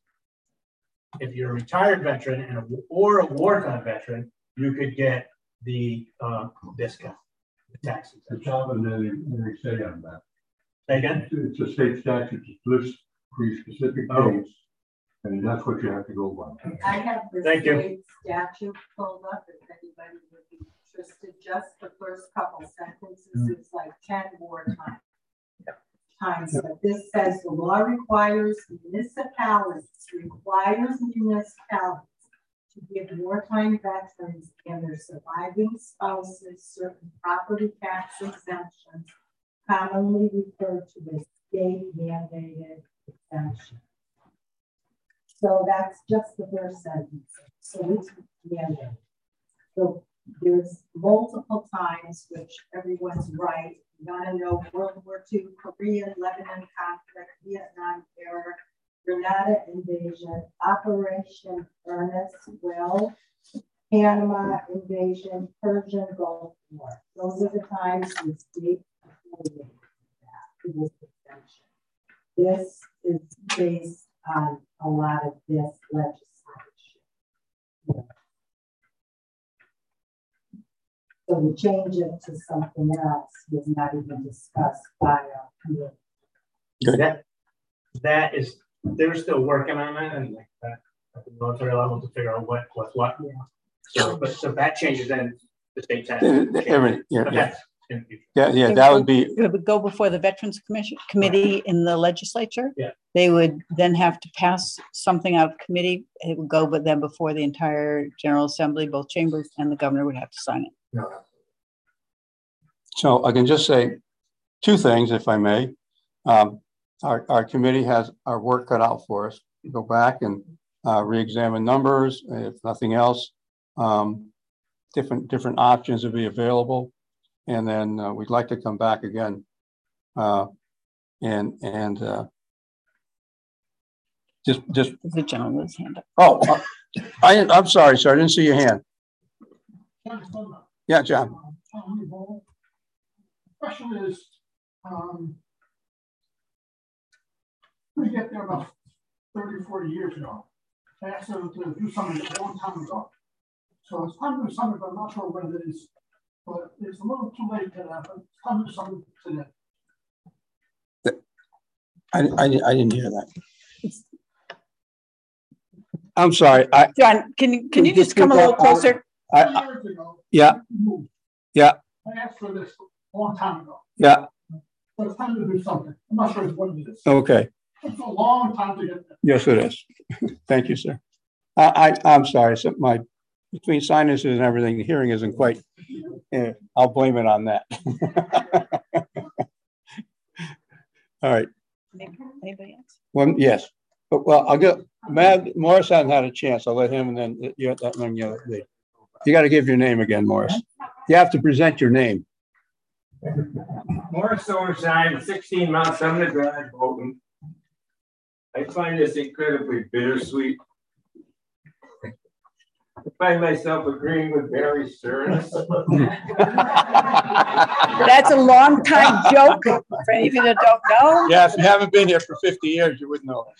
If you're a retired veteran and a, or a wartime veteran, you could get the uh, discount, the taxes. The job and then they say on that. Say again? It's a state statute that lists three specific oh. dates, and that's what you have to go by. I have the Thank state you. statute pulled up if anybody would be interested. Just the first couple sentences, mm. it's like ten wartime. Times, but this says the law requires municipalities, requires municipalities to give wartime veterans and their surviving spouses certain property tax exemptions, commonly referred to as state mandated exemption. So that's just the first sentence. So it's mandated. So there's multiple times which everyone's right. You want to know World War Two, Korean, Lebanon conflict, Vietnam era, Grenada invasion, Operation Ernest Will, Panama invasion, Persian Gulf War. Those are the times the state affiliated that this exemption. This is based on a lot of this legislation. Yeah. So to change it to something else was not even discussed by our committee. That, that is, they're still working on that and like that at the military level to figure out what what's what. Yeah. So, but so that changes then the state tax. Every, yeah, yeah. yeah, yeah, it that would, would be. It would go before the Veterans Commission Committee in the legislature. Yeah. They would then have to pass something out of committee. It would go, but then before the entire General Assembly, both chambers, and the governor would have to sign it. No. So I can just say two things, if I may. Um, our, our committee has our work cut out for us. Go back and uh, re-examine numbers. If nothing else, um, different different options will be available, and then uh, we'd like to come back again uh, and and uh, just just the gentleman's hand up. Oh, uh, I I'm sorry, sir. I didn't see your hand. Yeah, John. The question is, um, we get there about thirty, forty years ago. I asked them to do something a long time ago. So it's time to do something, but I'm not sure what it is. But it's a little too late to that, but it's time to do something today. I, I, I didn't hear that. I'm sorry. I, John, can you can you just come a little closer? I, I, yeah. Yeah. I asked for this a long time ago. Yeah. So it's time to do something. I'm not sure what it is. Okay. It's a long time to get there. Yes, it is. Thank you, sir. I, I I'm sorry. So my between sinuses and everything, the hearing isn't quite. Uh, I'll blame it on that. All right. Anybody else? Well, yes. But, well, I'll get Matt Morris hasn't had a chance. I'll let him, and then you that one. You, you got to give your name again, Morris. You have to present your name. Morris Silverstein, sixteen Mount Sumner Drive, Bolton. I find this incredibly bittersweet. I find myself agreeing with Barry Stearns. That's a long time joke for any of you that don't know. Yeah, if you haven't been here for fifty years, you wouldn't know.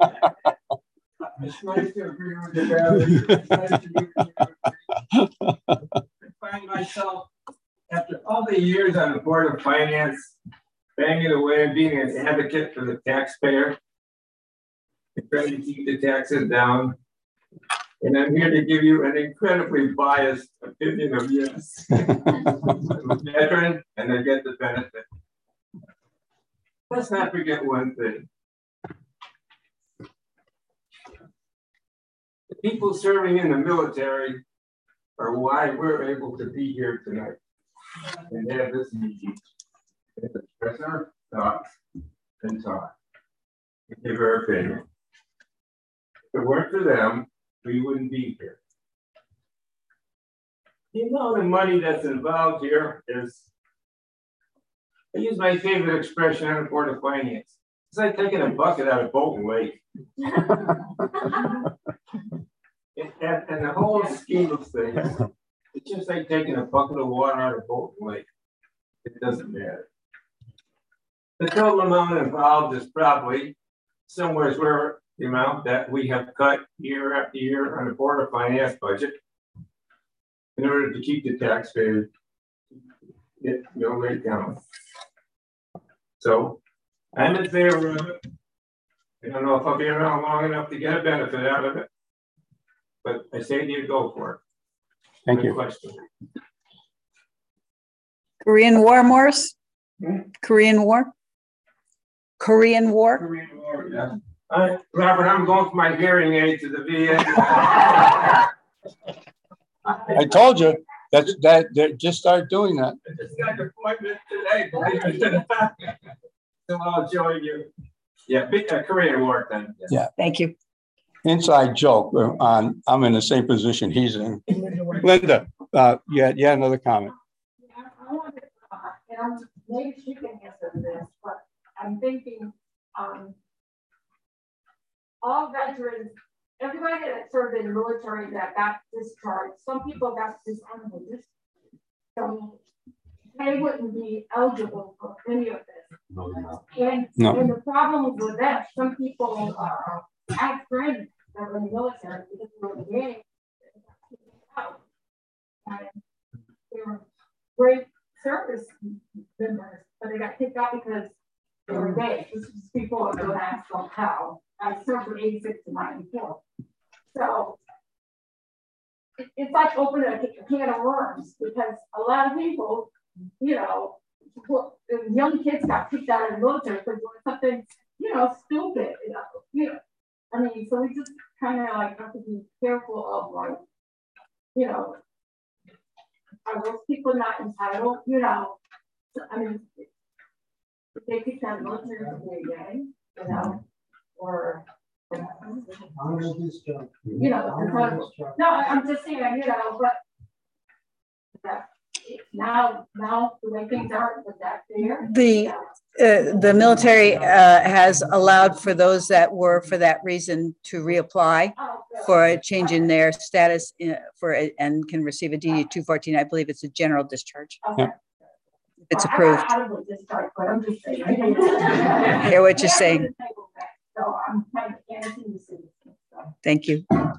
It's nice to agree with you, Barry. It's nice to agree with you. I find myself, after all the years on the Board of Finance, banging away and being an advocate for the taxpayer, and trying to keep the taxes down. And I'm here to give you an incredibly biased opinion of yes. I'm a veteran and I get the benefit. Let's not forget one thing. The people serving in the military are why we're able to be here tonight and have this meeting. And express our thoughts and talk and give our opinion. If it weren't for them, we wouldn't be here. The amount of money that's involved here is, I use my favorite expression on the Board of Finance. It's like taking a bucket out of Bolton Lake. and, and the whole scheme of things, it's just like taking a bucket of water out of Bolton Lake. It doesn't matter. The total amount involved is probably somewhere where the amount that we have cut year after year on the Board of Finance budget in order to keep the taxpayer it no rate down. So I'm in favor of it. I don't know if I'll be around long enough to get a benefit out of it, but I say to you, go for it. Thank Good you. question. Korean War, Morris? Hmm? Korean War? Korean War? Korean War, yeah. Uh, Robert, I'm going for my hearing aid to the V A. I told you that's that. They just start doing that. I just got an appointment today. Believe it or not. So I'll join you. Yeah, big uh, Korean War then. Yeah. yeah. Thank you. Inside joke. On I'm in the same position he's in. Linda, uh, you had, you had another comment. Yeah, I wanted to, uh, and I'm, maybe she can answer this, but I'm thinking. Um, all veterans, everybody that served in the military that got discharged, some people got dishonorable discharge. So they wouldn't be eligible for any of this. No, no. And, no. and the problem with that, some people uh, have friends that were in the military because they were in the game. And they were great service members, but they got kicked out because they were gay. This was before the last one how. I served from eighty-six to ninety-four. So it, it's like opening a, a can of worms because a lot of people, you know, young kids got kicked out of the military for doing something, you know, stupid. You know, you know. I mean, so we just kind of like have to be careful of like, you know, are those people not entitled? You know, I mean, if they kicked out of the military for being gay, you know. Or, you know, no, I'm just saying, you know, but that, now, now the way things are, with that there. The uh, the military uh, has allowed for those that were for that reason to reapply for a change in their status in, for a, and can receive a D D two fourteen. I believe it's a general discharge. Okay. If it's approved. I, I, I don't discharge, but I'm just saying. I hear what you're saying. So I'm kind of answering the citizen. So. Thank you. All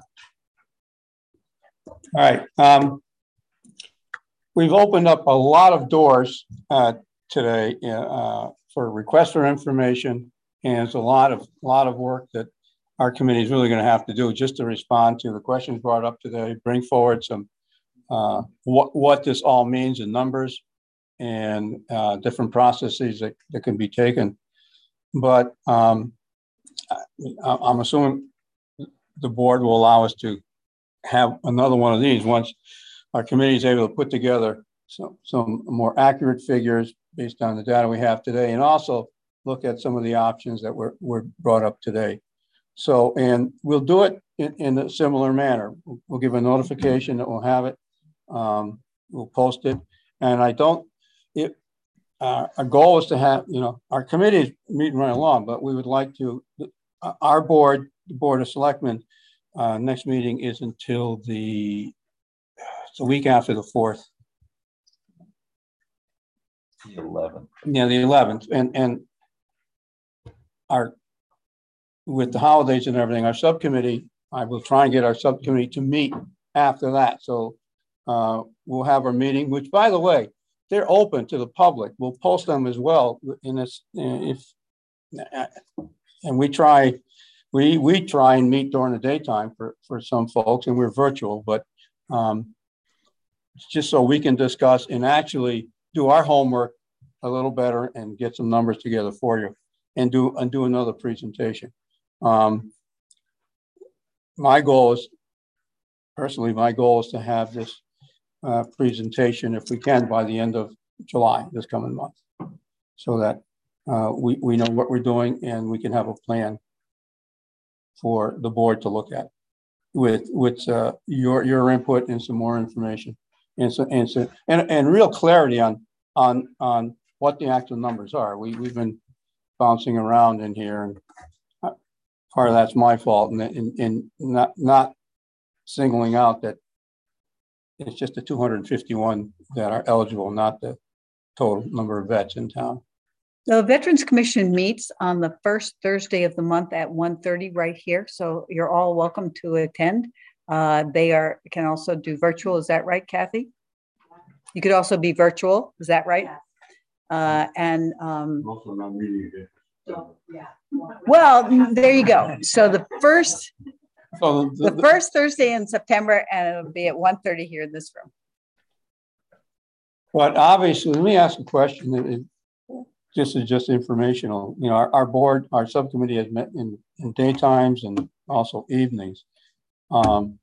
right. Um, we've opened up a lot of doors uh, today uh, for requests for information, and it's a lot of lot of work that our committee is really going to have to do just to respond to the questions brought up today, bring forward some uh, what what this all means in numbers and uh, different processes that, that can be taken. But um, I'm assuming the board will allow us to have another one of these once our committee is able to put together some, some more accurate figures based on the data we have today, and also look at some of the options that were, were brought up today. So, and we'll do it in, in a similar manner. We'll, we'll give a notification that we'll have it. Um, we'll post it. And I don't, it, uh, our goal is to have, you know, our committee is meeting right along, but we would like to uh, our board, the Board of Selectmen, uh, next meeting is until the, it's the week after the fourth. The eleventh. Yeah, the eleventh, and, and our, with the holidays and everything, our subcommittee, I will try and get our subcommittee to meet after that. So uh, we'll have our meeting, which, by the way, they're open to the public. We'll post them as well in this, if, and we try, we, we try and meet during the daytime for, for some folks, and we're virtual, but um, just so we can discuss and actually do our homework a little better and get some numbers together for you and do, and do another presentation. Um, my goal is, personally, my goal is to have this uh, presentation, if we can, by the end of July, this coming month, so that uh, we, we know what we're doing and we can have a plan for the board to look at with, with uh, your, your input and some more information and so, and so, and, and real clarity on, on, on what the actual numbers are. We, we've been bouncing around in here, and part of that's my fault, and in, in not, not singling out that it's just the two hundred fifty-one that are eligible, not the total number of vets in town. The Veterans Commission meets on the first Thursday of the month at one thirty right here. So you're all welcome to attend. Uh, they are can also do virtual. Is that right, Kathy? You could also be virtual. Is that right? Uh, and um, Also not meeting again. So, yeah. well, there you go. So the first So the, the first Thursday in September, and it'll be at one thirty here in this room. But obviously, let me ask a question. It, it, this is just informational. You know, our, our board, our subcommittee has met in, in daytimes and also evenings. Um,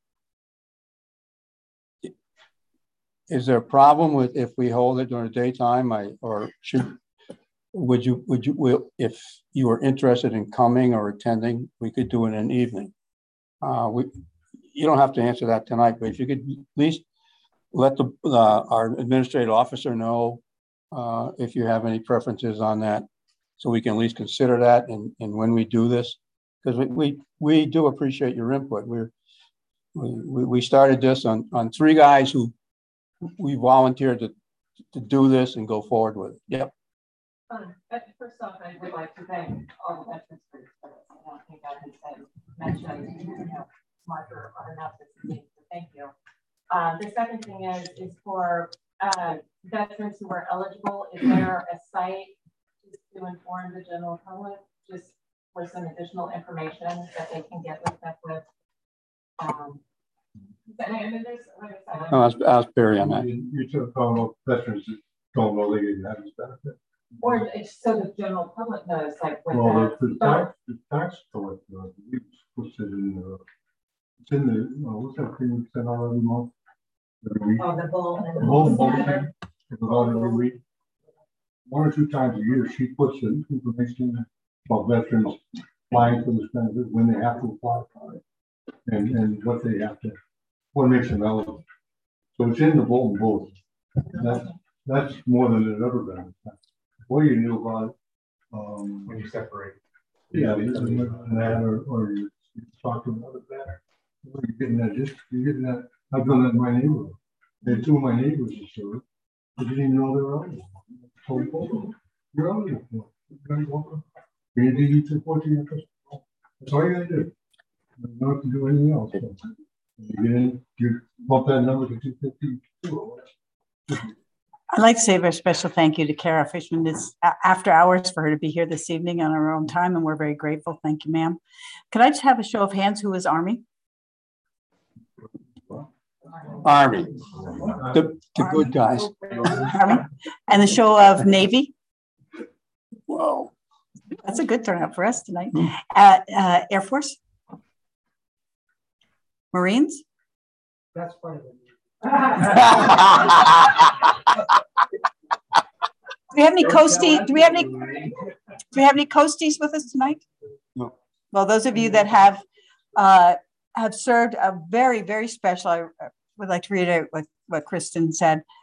is there a problem with if we hold it during the daytime? I or should would you would you will if you were interested in coming or attending, we could do it in the evening. Uh, we you don't have to answer that tonight, but if you could at least let the uh, our administrative officer know uh, if you have any preferences on that, so we can at least consider that. And, and when we do this, because we, we we do appreciate your input. We're we we started this on on three guys who we volunteered to to do this and go forward with it. Yep. Um, but first off, I would like to thank all the veterans for this. I don't think I can say mention you know much or enough this evening, so thank you. Um, the second thing is is for uh, veterans who are eligible. Is there a site just to inform the general public, just for some additional information that they can get with that with? Um, and, and there's, like I said, No, ask, ask Barry on that. You, you took on veterans that don't know they didn't have this benefit. or it's so the general public knows, like with Well, that. the, the tax, the tax collector, I believe, puts it in the, it's in the, you know, what's that thing we send out every month? Every week? Oh, the bull. The whole bulletin, it goes out every week. One or two times a year, she puts the information about veterans applying for this benefit, when they have to apply for it, and, and what they have to, what makes them eligible. So it's in the bulletin both. That's, that's more than it ever been. What you knew about, um, when you separate. Yeah, that or, or you, you talk about it better. You're getting that, just, you're getting that, I've done that in my neighborhood. They had two of my neighbors that showed it. They didn't even know they were eligible. Told them, you're eligible. You need to use the fourteen. That's all you gotta do. You don't have to do anything else. So you get in, you bump that number to two fifty-two. I'd like to say a very special thank you to Kara Fishman. It's after hours for her to be here this evening on her own time, and we're very grateful. Thank you, ma'am. Could I just have a show of hands? Who is Army? Army, the, the good guys. Army. And the show of Navy? Whoa. That's a good turnout for us tonight. Mm. Uh, uh, Air Force? Marines? That's part of it. Do we have any coasties? Do we have any? Do we have any coasties with us tonight? No. Well, those of you that have uh, have served a very, very special. I would like to reiterate what what Kristen said.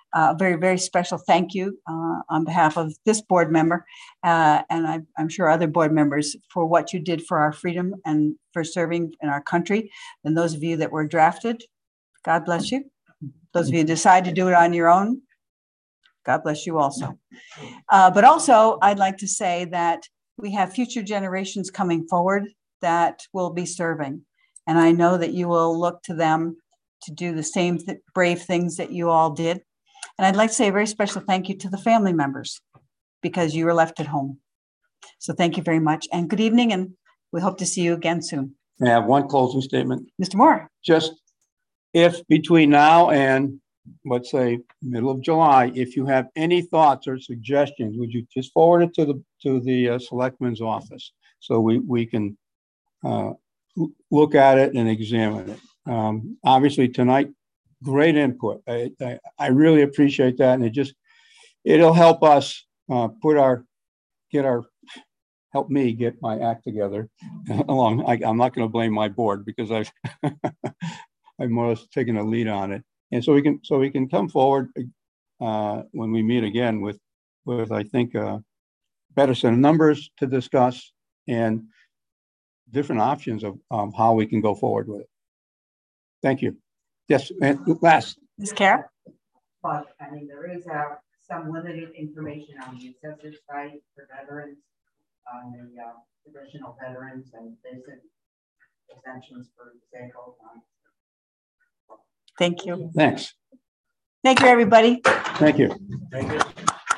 a very, very special thank you uh, on behalf of this board member, uh, and I, I'm sure other board members, for what you did for our freedom and for serving in our country. And those of you that were drafted, God bless you. Those of you who decide to do it on your own, God bless you also. Uh, but also, I'd like to say that we have future generations coming forward that will be serving. And I know that you will look to them to do the same th- brave things that you all did. And I'd like to say a very special thank you to the family members, because you were left at home. So thank you very much, and good evening, and we hope to see you again soon. May I have one closing statement? Mister Moore. Just if between now and, let's say, middle of July, if you have any thoughts or suggestions, would you just forward it to the to the uh, selectman's office so we, we can uh, look at it and examine it. Um, obviously tonight, great input. I, I, I really appreciate that. And it just, it'll help us uh, put our, get our, help me get my act together along. I, I'm not going to blame my board because I've, I've more or less taken a lead on it. And so we can, so we can come forward uh, when we meet again with, with, I think, uh, better set of numbers to discuss and different options of um, how we can go forward with it. Thank you. Yes, and last. Miz Kara? But I mean, there is uh, some limited information on the assessor's site for veterans, on the uh, traditional veterans and basic exemptions for disabled. Um, Thank you. Thanks. Thank you, everybody. Thank you. Thank you.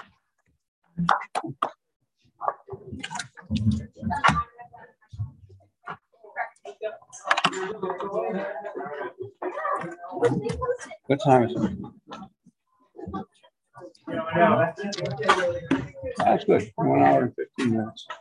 What time is it? That's good. One hour and fifteen minutes.